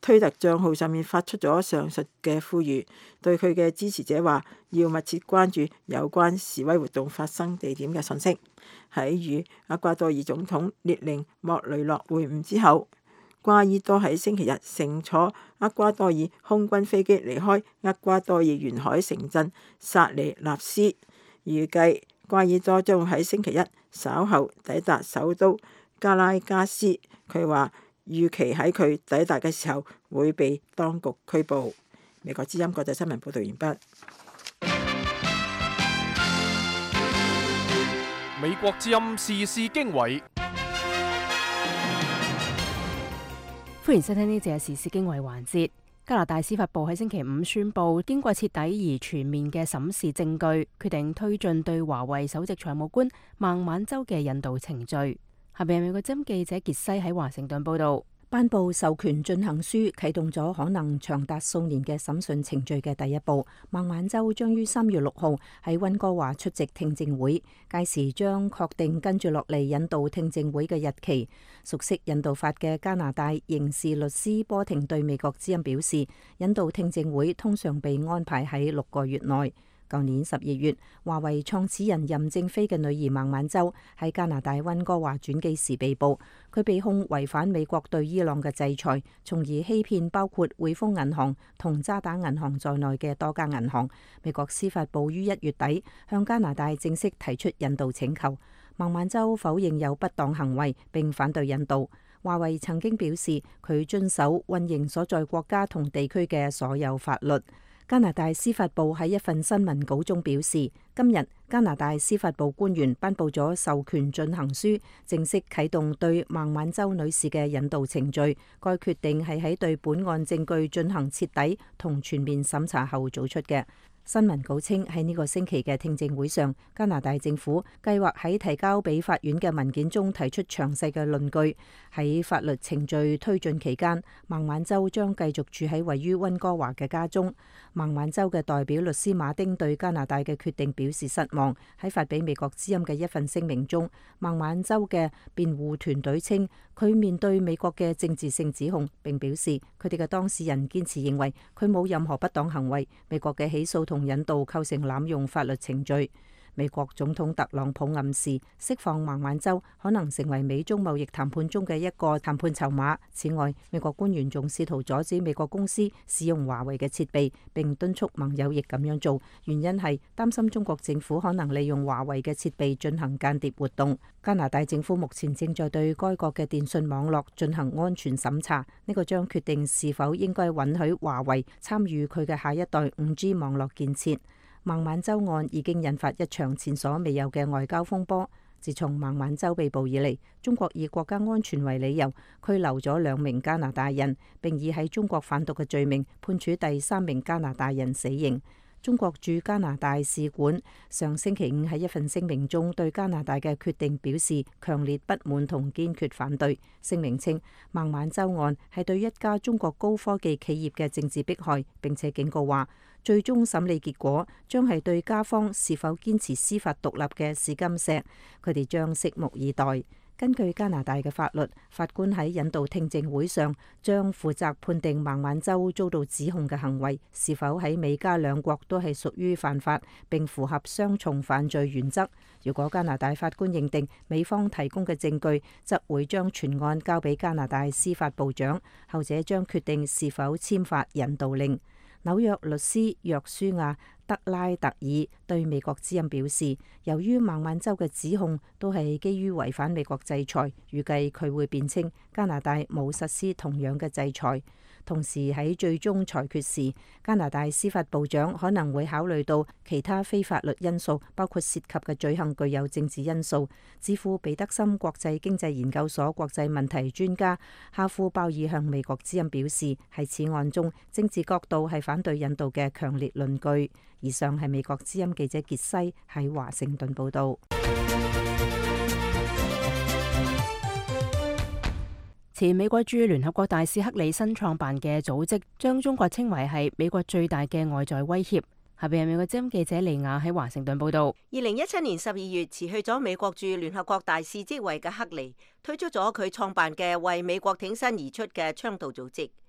推特帳號上面發出咗上述嘅呼籲，對佢嘅支持者話要密切關注有關示威活動發生地點嘅信息。喺與厄瓜多爾總統列寧莫雷諾會晤之後，瓜伊多喺星期日乘坐厄瓜多爾空軍飛機離開厄瓜多爾沿海城鎮薩尼納斯，預計瓜伊多將會喺星期一稍後抵達首都加拉加斯。佢話預期喺佢抵達嘅時候會被當局拘捕。美國之音國際新聞報道完畢。 美國之音時事經緯， 歡迎收聽呢節時事經緯環節。加拿大司法部喺星期五宣布，經過徹底而全面嘅審視證據，決定推進對華為首席財務官孟晚舟嘅引渡程序。下邊係美國之音記者傑西喺華盛頓報道。 頒布授權進行書，啟動咗可能長達數年嘅審訊程序嘅第一步。孟晚舟將於3月6號喺溫哥華出席聽證會，屆時將確定跟住落嚟引渡聽證會嘅日期。熟悉引渡法嘅加拿大刑事律師波廷對美國之音表示，引渡聽證會通常被安排喺6個月內。舊年12月，華為創始人任正非嘅女兒孟晚舟喺加拿大溫哥華轉機時被捕，佢被控違反美國對伊朗嘅制裁，從而欺騙包括匯豐銀行同渣打銀行在內嘅多家銀行。美國司法部於1月底向加拿大正式提出引渡請求。孟晚舟否認有不當行為，並反對引渡。華為曾經表示佢遵守運營所在國家同地區嘅所有法律。加拿大司法部喺一份新聞稿中表示，今日加拿大司法部官員頒布咗授權進行書，正式啟動對孟晚舟女士嘅引渡程序。該決定係喺對本案證據進行徹底同全面審查後做出嘅。新聞稿稱，喺呢個星期嘅聽證會上，加拿大政府計劃喺提交俾法院嘅文件中提出詳細嘅論據。喺法律程序推進期間，孟晚舟將繼續住喺位於溫哥華嘅家中。孟晚舟嘅代表律師馬丁對加拿大嘅決定表示失望。喺發俾美國之音嘅一份聲明中，孟晚舟嘅辯護團隊稱，佢面對美國嘅政治性指控，並表示佢哋嘅當事人堅持認為佢冇任何不當行為。美國嘅起訴同引渡構成濫用法律程序。美國總統特朗普暗示釋放孟晚舟可能成為美中貿易談判中嘅一個談判籌碼。此外，美國官員仲試圖阻止美國公司使用華為嘅設備，並敦促盟友亦咁樣做，原因係擔心中國政府可能利用華為嘅設備進行間諜活動。加拿大政府目前正在對該國嘅電信網絡進行安全審查，呢個將決定是否應該允許華為參與佢嘅下一代5G 網絡建設。孟晚舟案已經引發一場前所未有嘅外交風波。自從孟晚舟被捕以嚟，中國以國家安全為理由拘留咗2名加拿大人，並以喺中國販毒嘅罪名判處第3名加拿大人死刑。中國駐加拿大使館上星期5喺一份聲明中對加拿大嘅決定表示強烈不滿同堅決反對。聲明稱，孟晚舟案係對一家中國高科技企業嘅政治迫害，並且警告話，最終審理結果將係對加方是否堅持司法獨立嘅試金石，佢哋將拭目以待。根據加拿大嘅法律，法官喺引渡聽證會上將負責判定孟晚舟遭到指控嘅行為是否喺美加兩國都係屬於犯法，並符合雙重犯罪原則。如果加拿大法官認定美方提供嘅證據，則會將全案交俾加拿大司法部長，後者將決定是否簽發引渡令。紐約律師約書亞·德拉特爾對美國之音表示，由於孟晚舟嘅指控都係基於違反美國制裁，預計佢會辯稱加拿大冇實施同樣嘅制裁。同時喺最終裁決時，加拿大司法部長可能會考慮到其他非法律因素，包括涉及嘅罪行具有政治因素。智庫彼得森國際經濟研究所國際問題專家哈夫鮑爾向美國之音表示，喺此案中政治角度係反對引渡嘅強烈論據。以上係美國之音記者傑西喺華盛頓報道。 前美國駐聯合國大使克里新創辦嘅組織將中國稱為係美國最大嘅外在威脅。下邊係美國之音記者利亞喺華盛頓報道。 2017年12月辭去咗美國駐聯合國大使職位嘅克里推出咗佢創辦嘅為美國挺身而出嘅倡導組織。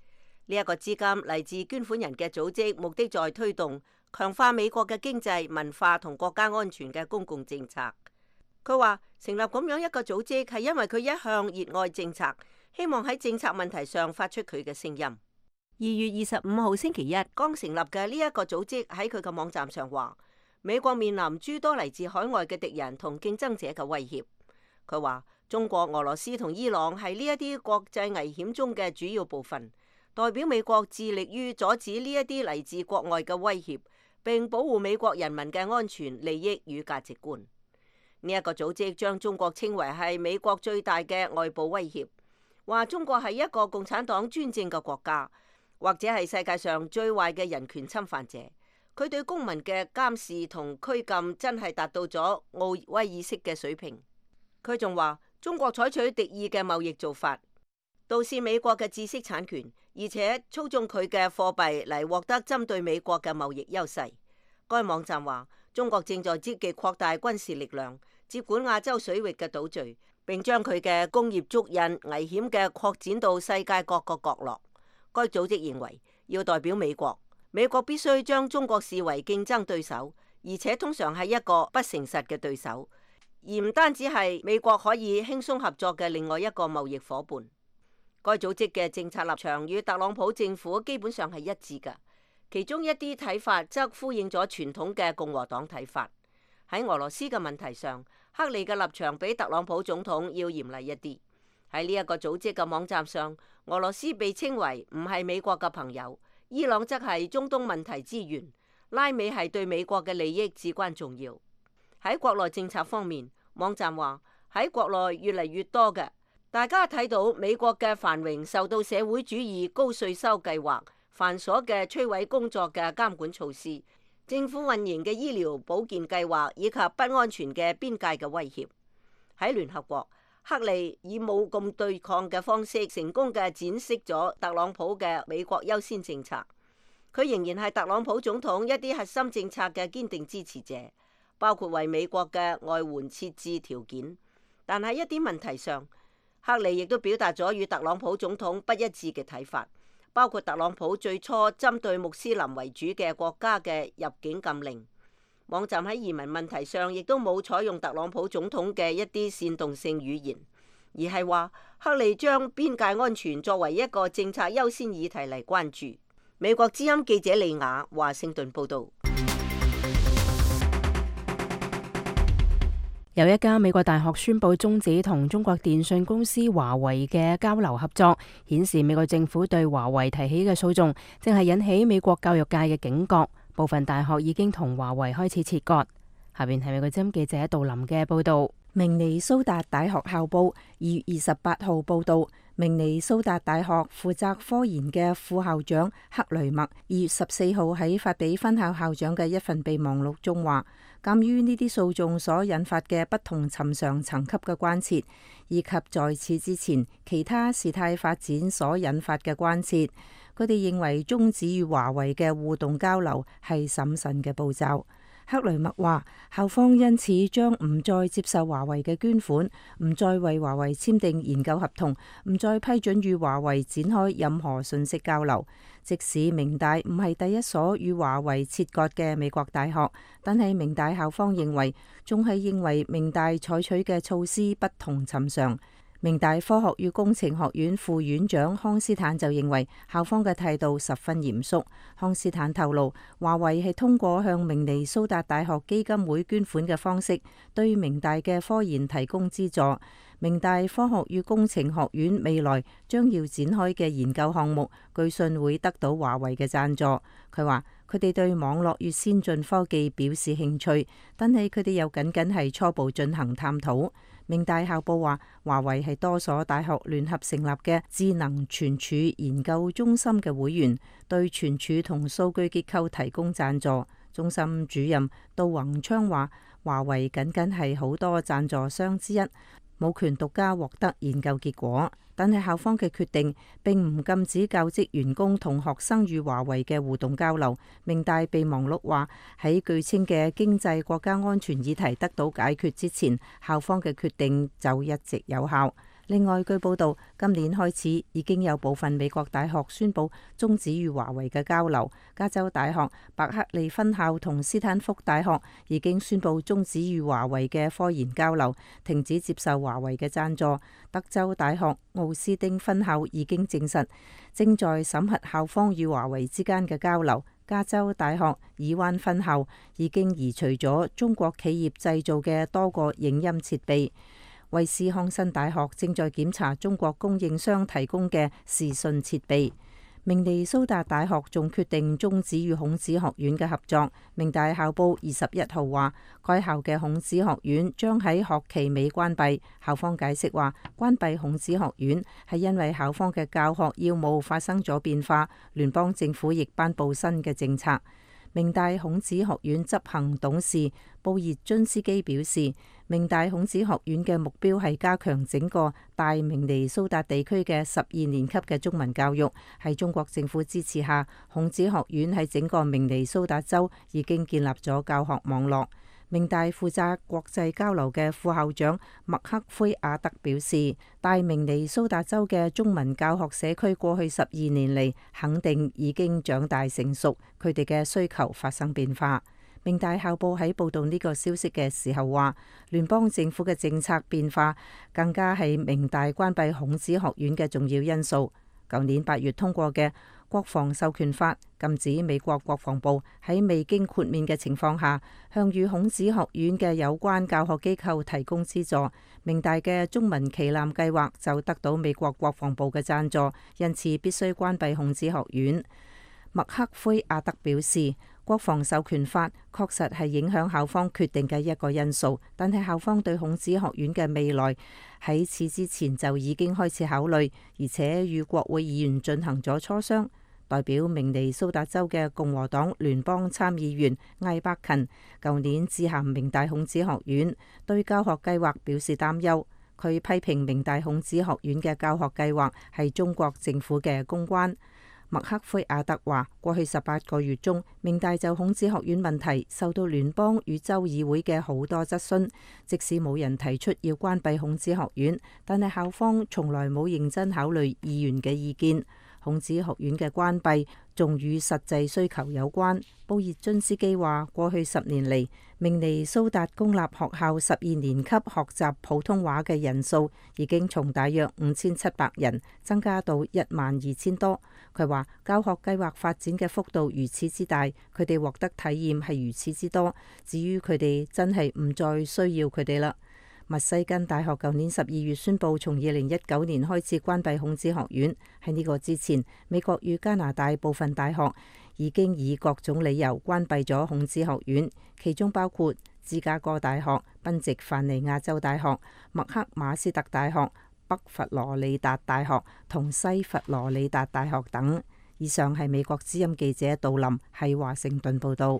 呢一個資金嚟自捐款人嘅組織，目的在推動強化美國嘅經濟、文化同國家安全嘅公共政策。佢話成立咁樣一個組織係因為佢一向熱愛政策，希望喺政策問題上發出佢嘅聲音。2月25號星期一剛成立嘅呢一個組織喺佢嘅網站上話，美國面臨諸多嚟自海外嘅敵人同競爭者嘅威脅。佢話中國、俄羅斯同伊朗係呢一啲國際危險中嘅主要部分，代表美國致力於阻止呢一啲嚟自國外嘅威脅，並保護美國人民嘅安全、利益與價值觀。呢一個組織將中國稱為係美國最大嘅外部威脅，話中國係一個共產黨專政嘅國家，或者係世界上最壞嘅人權侵犯者。佢對公民嘅監視同拘禁真係達到咗奧威爾式嘅水平。佢仲話中國採取敵意嘅貿易做法，盜竊美國嘅知識產權，而且操縱佢嘅貨幣嚟獲得針對美國嘅貿易優勢。該網站話中國正在積極擴大軍事力量，接管亞洲水域嘅島嶼，並將佢嘅工業足印危險嘅擴展到世界各個角落。該組織認為要代表美國，美國必須將中國視為競爭對手，而且通常係一個不誠實嘅對手，而唔單止係美國可以輕鬆合作嘅另外一個貿易夥伴。該組織嘅政策立場與特朗普政府基本上係一致嘅，其中一啲睇法則呼應咗傳統嘅共和黨睇法。喺俄羅斯嘅問題上，克利嘅立場比特朗普總統要嚴厲一啲。喺呢一個組織嘅網站上，俄羅斯被稱為唔係美國嘅朋友，伊朗則係中東問題之源，拉美係對美國嘅利益至關重要。喺國內政策方面，網站話喺國內越嚟越多嘅，大家睇到美國嘅繁榮受到社會主義高稅收計劃、繁瑣嘅摧毀工作嘅監管措施、政府運營嘅醫療保健計劃以及不安全嘅邊界嘅威脅。喺聯合國，克利以冇咁對抗嘅方式，成功嘅展示咗特朗普嘅美國優先政策。佢仍然係特朗普總統一啲核心政策嘅堅定支持者，包括為美國嘅外援設置條件。但喺一啲問題上，克利亦都表達咗與特朗普總統不一致嘅睇法，包括特朗普最初針對穆斯林為主嘅國家嘅入境禁令。網站喺移民問題上亦都冇採用特朗普總統嘅一啲煽動性語言，而係話克利將邊界安全作為一個政策優先議題嚟關注。美國之音記者利亞華盛頓報道。 有一家美國大學宣布終止同中國電信公司華為嘅交流合作，顯示美國政府對華為提起嘅訴訟正係引起美國教育界嘅警覺。部分大學已經同華為開始切割。下邊係美國之音記者杜林嘅報道。 明尼蘇達大學校報2月28號報道，明尼蘇達大學負責科研嘅副校長克雷默2月14號喺發俾分校校長嘅一份備忘錄中話，鑒於呢啲訴訟所引發嘅不同尋常層級嘅關切，以及在此之前其他事態發展所引發嘅關切，佢哋認為終止與華為嘅互動交流係審慎嘅步驟。克雷默話，校方因此將唔再接受華為嘅捐款，唔再為華為簽訂研究合同，唔再批准與華為展開任何信息交流。即使明大唔係第一所與華為切割嘅美國大學，但係明大校方認為，仲係認為明大採取嘅措施不同尋常。明大科學與工程學院副院長康斯坦就認為校方嘅態度十分嚴肅。康斯坦透露，華為係通過向明尼蘇達大學基金會捐款嘅方式，對明大嘅科研提供資助。明大科學與工程學院未來將要展開嘅研究項目，據信會得到華為嘅贊助。佢話佢哋對網絡與先進科技表示興趣，但係佢哋又僅僅係初步進行探討。明大校報話，華為係多所大學聯合成立嘅智能存儲研究中心嘅會員，對存儲同數據結構提供贊助。中心主任杜宏昌話，華為僅僅係好多贊助商之一，冇權獨家獲得研究結果。但係校方嘅決定並唔禁止教職員工同學生與華為嘅互動交流。明大備忘錄話，喺據稱嘅經濟國家安全議題得到解決之前，校方嘅決定就一直有效。 另外，據報道，今年開始已經有部分美國大學宣布終止與華為嘅交流。加州大學伯克利分校同斯坦福大學已經宣布終止與華為嘅科研交流，停止接受華為嘅贊助。德州大學奧斯丁分校已經證實正在審核校方與華為之間嘅交流。加州大學爾灣分校已經移除咗中國企業製造嘅多個影音設備。威斯康辛大學正在檢查中國供應商提供嘅視訊設備。明尼蘇達大學仲決定終止與孔子學院嘅合作。明大校報21號話，該校嘅孔子學院將喺學期尾關閉。校方解釋話，關閉孔子學院係因為校方嘅教學要務發生咗變化，聯邦政府亦頒布新嘅政策。明大孔子學院執行董事布熱津斯基表示，明大孔子學院嘅目標係加強整個大明尼蘇達地區嘅12年級嘅中文教育。喺中國政府支持下，孔子學院喺整個明尼蘇達州已經建立咗教學網絡。明大負責國際交流嘅副校長麥克菲亞特表示，大明尼蘇達州嘅中文教學社區過去12年嚟肯定已經長大成熟，佢哋嘅需求發生變化。明大校報喺報導呢個消息嘅時候話，聯邦政府嘅政策變化更加係明大關閉孔子學院嘅重要因素。舊年8月通過嘅國防授權法禁止美國國防部喺未經豁免嘅情況下，向與孔子學院嘅有關教學機構提供資助。明大嘅中文旗艦計劃就得到美國國防部嘅贊助，因此必須關閉孔子學院。麥克菲亞特表示，國防授權法確實係影響校方決定嘅一個因素，但係校方對孔子學院嘅未來喺此之前就已經開始考慮，而且與國會議員進行咗磋商。代表明尼蘇達州嘅共和黨聯邦參議員艾伯勤舊年致函明大孔子學院，對教學計劃表示擔憂。佢批評明大孔子學院嘅教學計劃係中國政府嘅公關。麥克菲亞特話：過去18個月中，明大就孔子學院問題受到聯邦與州議會嘅好多質詢，即使冇人提出要關閉孔子學院，但係校方從來冇認真考慮議員嘅意見。孔子學院嘅關閉仲與實際需求有關。布熱津斯基話：過去10年嚟，明尼蘇達公立學校12年級學習普通話嘅人數已經從大約5700人增加到12000多。佢話教學計劃發展嘅幅度如此之大，佢哋獲得體驗係如此之多。至於佢哋真係唔再需要佢哋啦。密西根大學舊年12月宣布，從2019年開始關閉孔子學院。喺呢個之前，美國與加拿大部分大學已經以各種理由關閉咗孔子學院，其中包括芝加哥大學、賓夕凡尼亞州大學、麥克馬斯特大學、北佛羅里達大學同西佛羅里達大學等。以上係美國之音記者杜林喺華盛頓報道。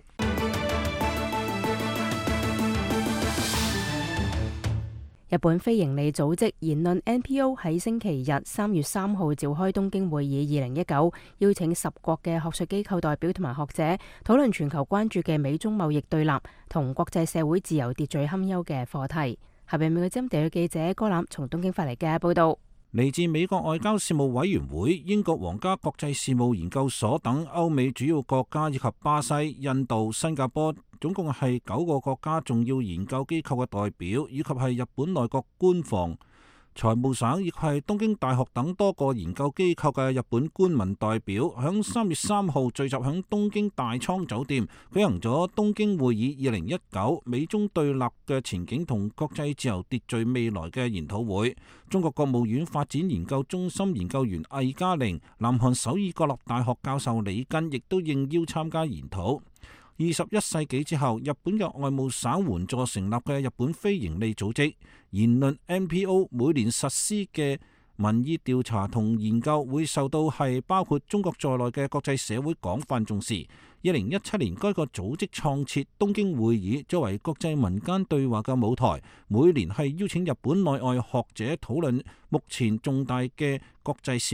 日本非營利組織言論 NPO 喺星期日3月3號召開東京會議2019，邀請10國嘅學術機構代表同埋學者討論全球關注嘅美中貿易對立同國際社會自由秩序堪憂嘅課題。下邊美國之音地區記者哥欖從東京發嚟嘅報道。 嚟自美國外交事務委員會、英國皇家國際事務研究所等歐美主要國家，以及巴西、印度、新加坡，總共係9個國家重要研究機構嘅代表，以及係日本內閣官房、財務省，以及係東京大學等多個研究機構嘅日本官民代表，響3月3號聚集響東京大倉酒店舉行咗東京會議2019美中對立嘅前景同國際自由秩序未來嘅研討會。中國國務院發展研究中心研究員魏嘉玲、南韓首爾國立大學教授李根亦都應邀參加研討。21世紀之後，日本嘅外務省援助成立嘅日本非營利組織言論 NPO 每年實施嘅民意調查同研究會受到係包括中國在內嘅國際社會廣泛重視。2017年，該個組織創設東京會議作為國際民間對話嘅舞台，每年係邀請日本內外學者討論目前重大嘅國際事務。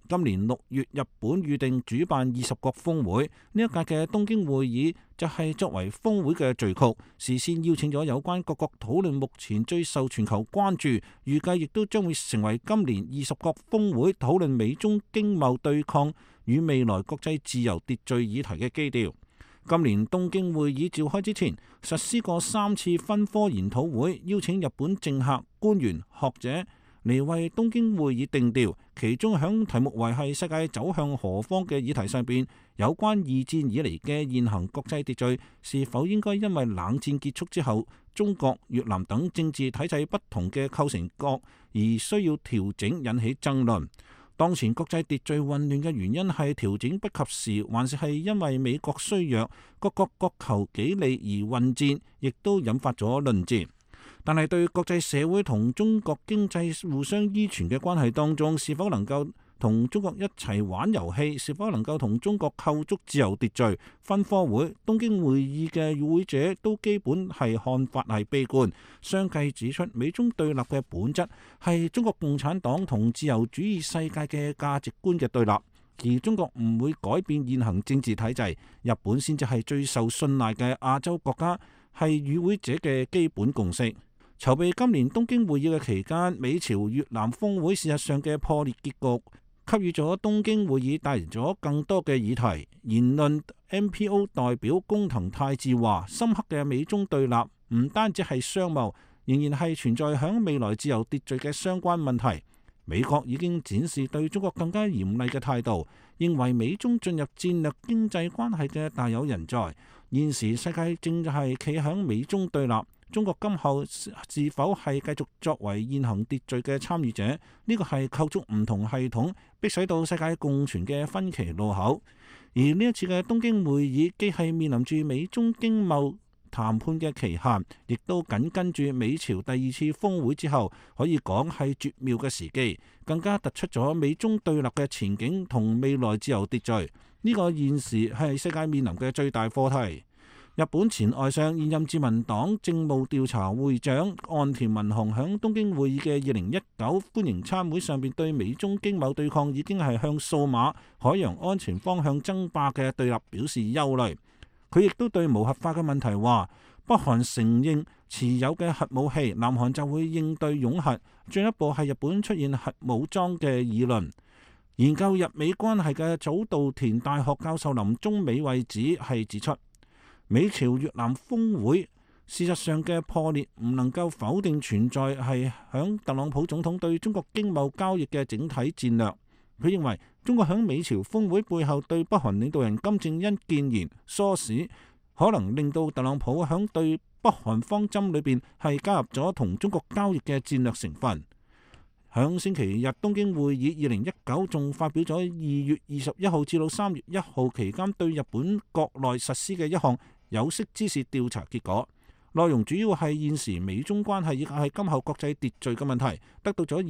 今年6月日本預定主辦20國峰會，呢一屆嘅東京會議就係作為峰會嘅序曲，事先邀請咗有關各國討論目前最受全球關注，預計亦都將會成為今年20國峰會討論美中經貿對抗與未來國際自由秩序議題嘅基調。今年東京會議召開之前，實施過3次分科研討會，邀請日本政客、官員、學者嚟為東京會議定調。其中響題目為係世界走向何方嘅議題上邊，有關2戰以嚟嘅現行國際秩序是否應該因為冷戰結束之後中國、越南等政治體制不同嘅構成國而需要調整，引起爭論。當前國際秩序混亂嘅原因係調整不及時，還是係因為美國衰弱，各國各求己利而混戰，亦都引發咗論戰。但係對國際社會同中國經濟互相依存嘅關係當中，是否能夠同中國一齊玩遊戲，是否能夠同中國構築自由秩序？分科會東京會議嘅會者都基本係看法係悲觀，相繼指出美中對立嘅本質係中國共產黨同自由主義世界嘅價值觀嘅對立，而中國唔會改變現行政治體制，日本先至係最受信賴嘅亞洲國家，係與會者嘅基本共識。籌備今年東京會議嘅期間，美朝越南峰會事實上嘅破裂結局，給予咗東京會議帶嚟咗更多嘅議題。言論 MPO 代表工藤泰治話：深刻嘅美中對立唔單止係商貿，仍然係存在響未來自由秩序嘅相關問題。美國已經展示對中國更加嚴厲嘅態度，認為美中進入戰略經濟關係嘅大有人在。現時世界正係企響美中對立。中國今後是否係繼續作為現行秩序嘅參與者？呢個係構築唔同系統，迫使到世界共存嘅分歧路口。而呢一次嘅東京會議，既係面臨住美中經貿談判嘅期限，亦都緊跟住美朝第2次峰會之後，可以講係絕妙嘅時機，更加突出咗美中對立嘅前景同未來自由秩序。呢個現時係世界面臨嘅最大課題。日本前外相、現任自民黨政務調查會長岸田文雄喺東京會議嘅2019歡迎參會上邊，對美中經貿對抗已經係向數碼、海洋安全方向爭霸嘅對立表示憂慮。佢亦都對無核化嘅問題話：北韓承認持有嘅核武器，南韓就會應對擁核，進一步係日本出現核武裝嘅議論。研究日美關係嘅早稻田大學教授林中美惠子係指出，美朝越南峰會事實上嘅破裂唔能夠否定存在係響特朗普總統對中國經貿交易嘅整體戰略。佢認為中國響美朝峰會背後對北韓領導人金正恩建言唆使，可能令到特朗普響對北韓方針裏邊係加入咗同中國交易嘅戰略成分。響星期日東京會議2019仲發表咗2月21號至到3月1號期間對日本國內實施嘅一項有識之士調查結果，內容主要係現時美中關係以及係今後國際秩序嘅問題，得到咗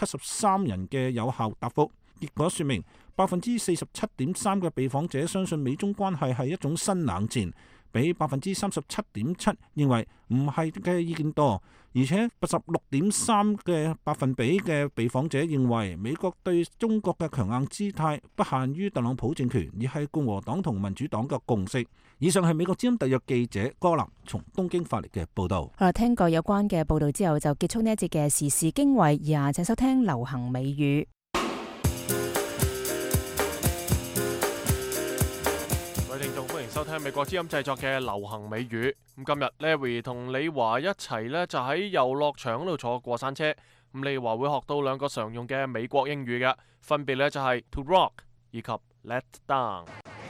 273人嘅有效答覆。結果說明47.3%嘅被訪者相信美中關係係一種新冷戰，比37.7%認為唔係嘅意見多，而且86.3%嘅百分比嘅被訪者認為美國對中國嘅強硬姿態不限於特朗普政權，而係共和黨同民主黨嘅共識。以上係美國之音特約記者柯林從東京發嚟嘅報導。 好啦，聽過有關嘅報導之後，就結束呢一節嘅時事經緯，以下請收聽流行美語。 各位聽眾，歡迎收聽美國之音製作嘅流行美語。咁今日 Larry 同李華一齊呢，就喺遊樂場嗰度坐過山車。咁李華會學到2個常用嘅美國英語嘅，分別呢就係 to rock 以及 let down。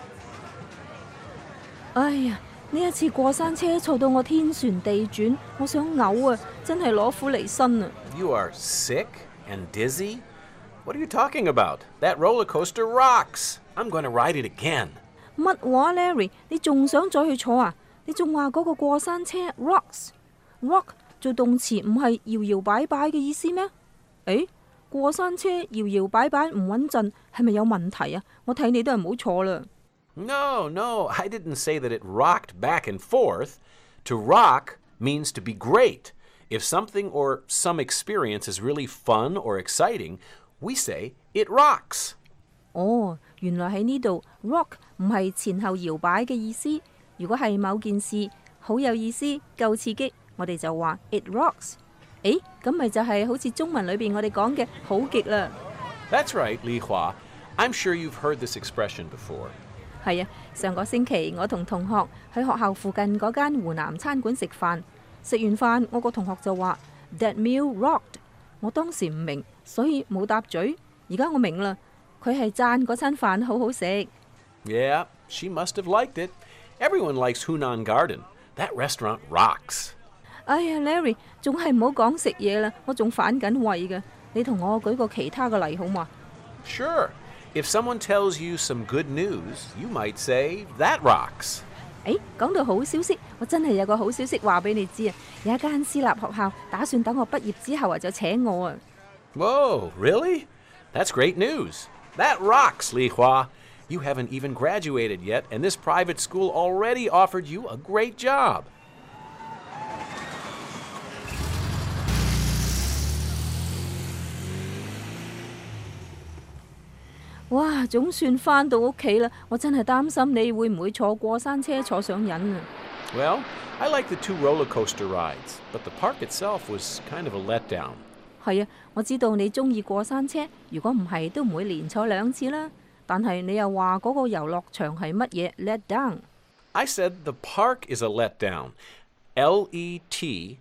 哎呀，呢一次過山車嘈到我天旋地轉，我想嘔啊！真係攞苦嚟辛啊 You are sick and dizzy? What are you talking about? That roller coaster rocks. I'm going to ride it again. 乜話 Larry？ 你仲想再去坐啊？你仲話嗰個過山車 rocks？rock 做動詞唔係搖搖擺擺嘅意思咩？誒，過山車搖搖擺擺唔穩陣，係咪有問題啊？我睇你都係唔好坐啦。 No, I didn't say that it rocked back and forth. To rock means to be great. If something or some experience is really fun or exciting, we say it rocks. 哦，原來喺呢度 rock 唔係前後搖擺嘅意思。如果係某件事好有意思、夠刺激，我哋就話 it rocks。誒，咁咪就係好似中文裏邊我哋講嘅好極啦。 That's right, Li Hua. I'm sure you've heard this expression before. 係啊，上個星期我同同學去學校附近嗰間湖南餐館食飯，食完飯我個同學就話 That meal rocked。我當時唔明，所以冇答嘴。而家我明啦，佢係讚嗰餐飯好好食。 Yeah, she must have liked it. Everyone likes Hunan Garden. That restaurant rocks. 哎呀 ，Larry， 仲係唔好講食嘢啦，我仲反緊胃嘅。你同我舉個其他嘅例好嘛？ Sure. If someone tells you some good news, you might say, That rocks. 誒，講到好消息，我真係有個好消息話俾你知啊！有一間私立學校打算等我畢業之後就請我啊！ Whoa, really? That's great news. That rocks, Li Hua. You haven't even graduated yet, and this private school already offered you a great job. 哇，總算返到屋企啦！我真係擔心你會唔會坐過山車坐上癮啊！ Well, I like the 2 roller coaster rides, but the park itself was kind of a letdown. 係啊，我知道你中意過山車，如果唔係都唔會連坐2次啦。但係你又話嗰個遊樂場係乜嘢 let down？ I said the park is a letdown. Letdown.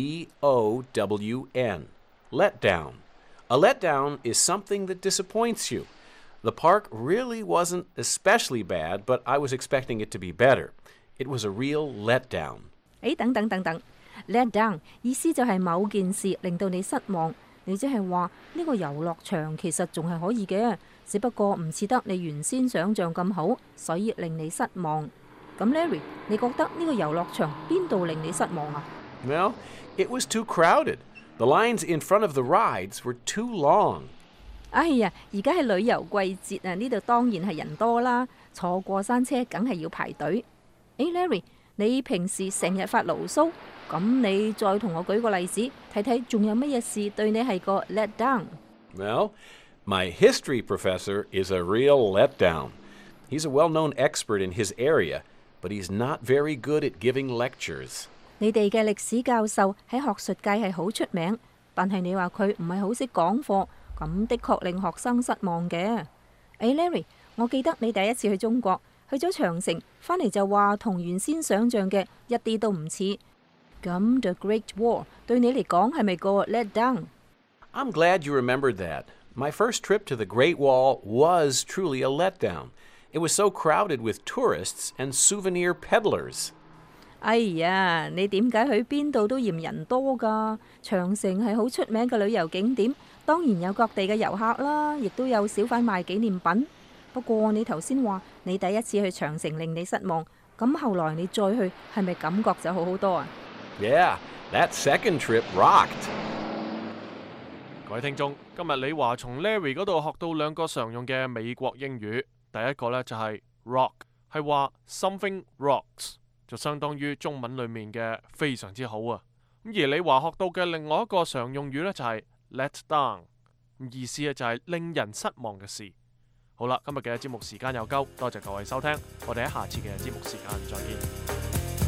Letdown. A letdown is something that disappoints you. The park really wasn't especially bad, but I was expecting it to be better. It was a real letdown. 等，let down 意思就係某件事令到你失望。你即係話呢個遊樂場其實仲係可以嘅，只不過唔似得你原先想像咁好，所以令你失望。咁 Larry， 你覺得呢個遊樂場邊度令你失望啊？ Well, it was too crowded. The lines in front of the rides were too long. 哎呀，而家係旅遊季節啊，呢度當然係人多啦，坐過山車梗係要排隊。Larry， 你平時成日發牢騷，咁你再同我舉個例子，睇睇仲有乜嘢事對你係個 let down？ Well, my history professor is a real letdown. He's a well-known expert in his area, but he's not very good at giving lectures. 你哋嘅歷史教授喺學術界係好出名，但係你話佢唔係好識講課，咁的確令學生失望嘅。Larry， 我記得你第一次去中國，去咗長城，返嚟就話同原先想像嘅一啲都唔似。咁 The Great Wall 對你嚟講係咪個 let down？ I'm glad you remembered that. My first trip to the Great Wall was truly a letdown. It was so crowded with tourists and souvenir peddlers. 哎呀，你點解去邊度都嫌人多㗎？長城係好出名嘅旅遊景點，當然有各地嘅遊客啦，亦都有小販賣紀念品。不過你頭先話你第一次去長城令你失望，咁後來你再去係咪感覺就好好多啊？ Yeah, that second trip rocked. 各位聽眾，今日李華從 Larry 嗰度學到2個常用嘅美國英語。第一個呢就係 rock， 係話 something rocks， 就相當於中文裡面嘅非常之好啊。而李華學到嘅另外一個常用語呢就係 let down， 意思呢就係令人失望嘅事。好啦，今日嘅節目時間又夠，多謝各位收聽，我哋喺下次嘅節目時間再見。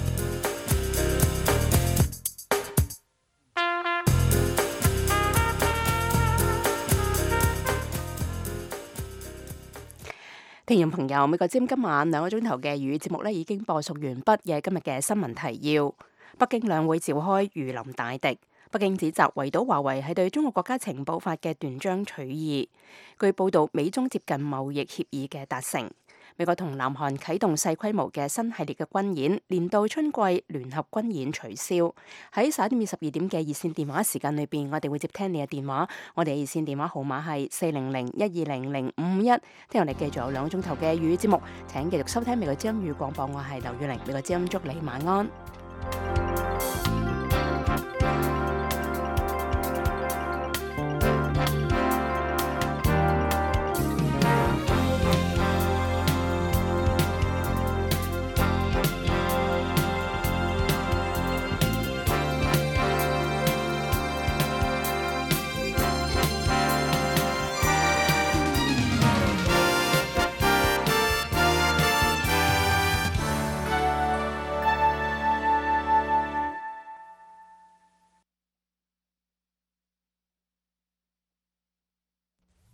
聽眾朋友，美國之音今晚2個鐘頭嘅粵語節目已經播送完畢嘅今日嘅新聞提要。北京兩會召開，如臨大敵。北京指責圍堵華為係對中國國家情報法嘅斷章取義。據報道，美中接近貿易協議嘅達成。美國同南韓啟動細規模嘅新系列嘅軍演，年度春季聯合軍演取消。喺11點至12點嘅熱線電話時間裏邊，我哋會接聽你嘅電話。我哋熱線電話號碼係400-120-0551。聽日我哋繼續有2個鐘頭嘅粵語節目，請繼續收聽美國之音粵語廣播。我係劉雨玲，美國之音祝你晚安。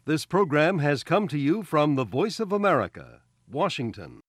This program has come to you from the Voice of America, Washington.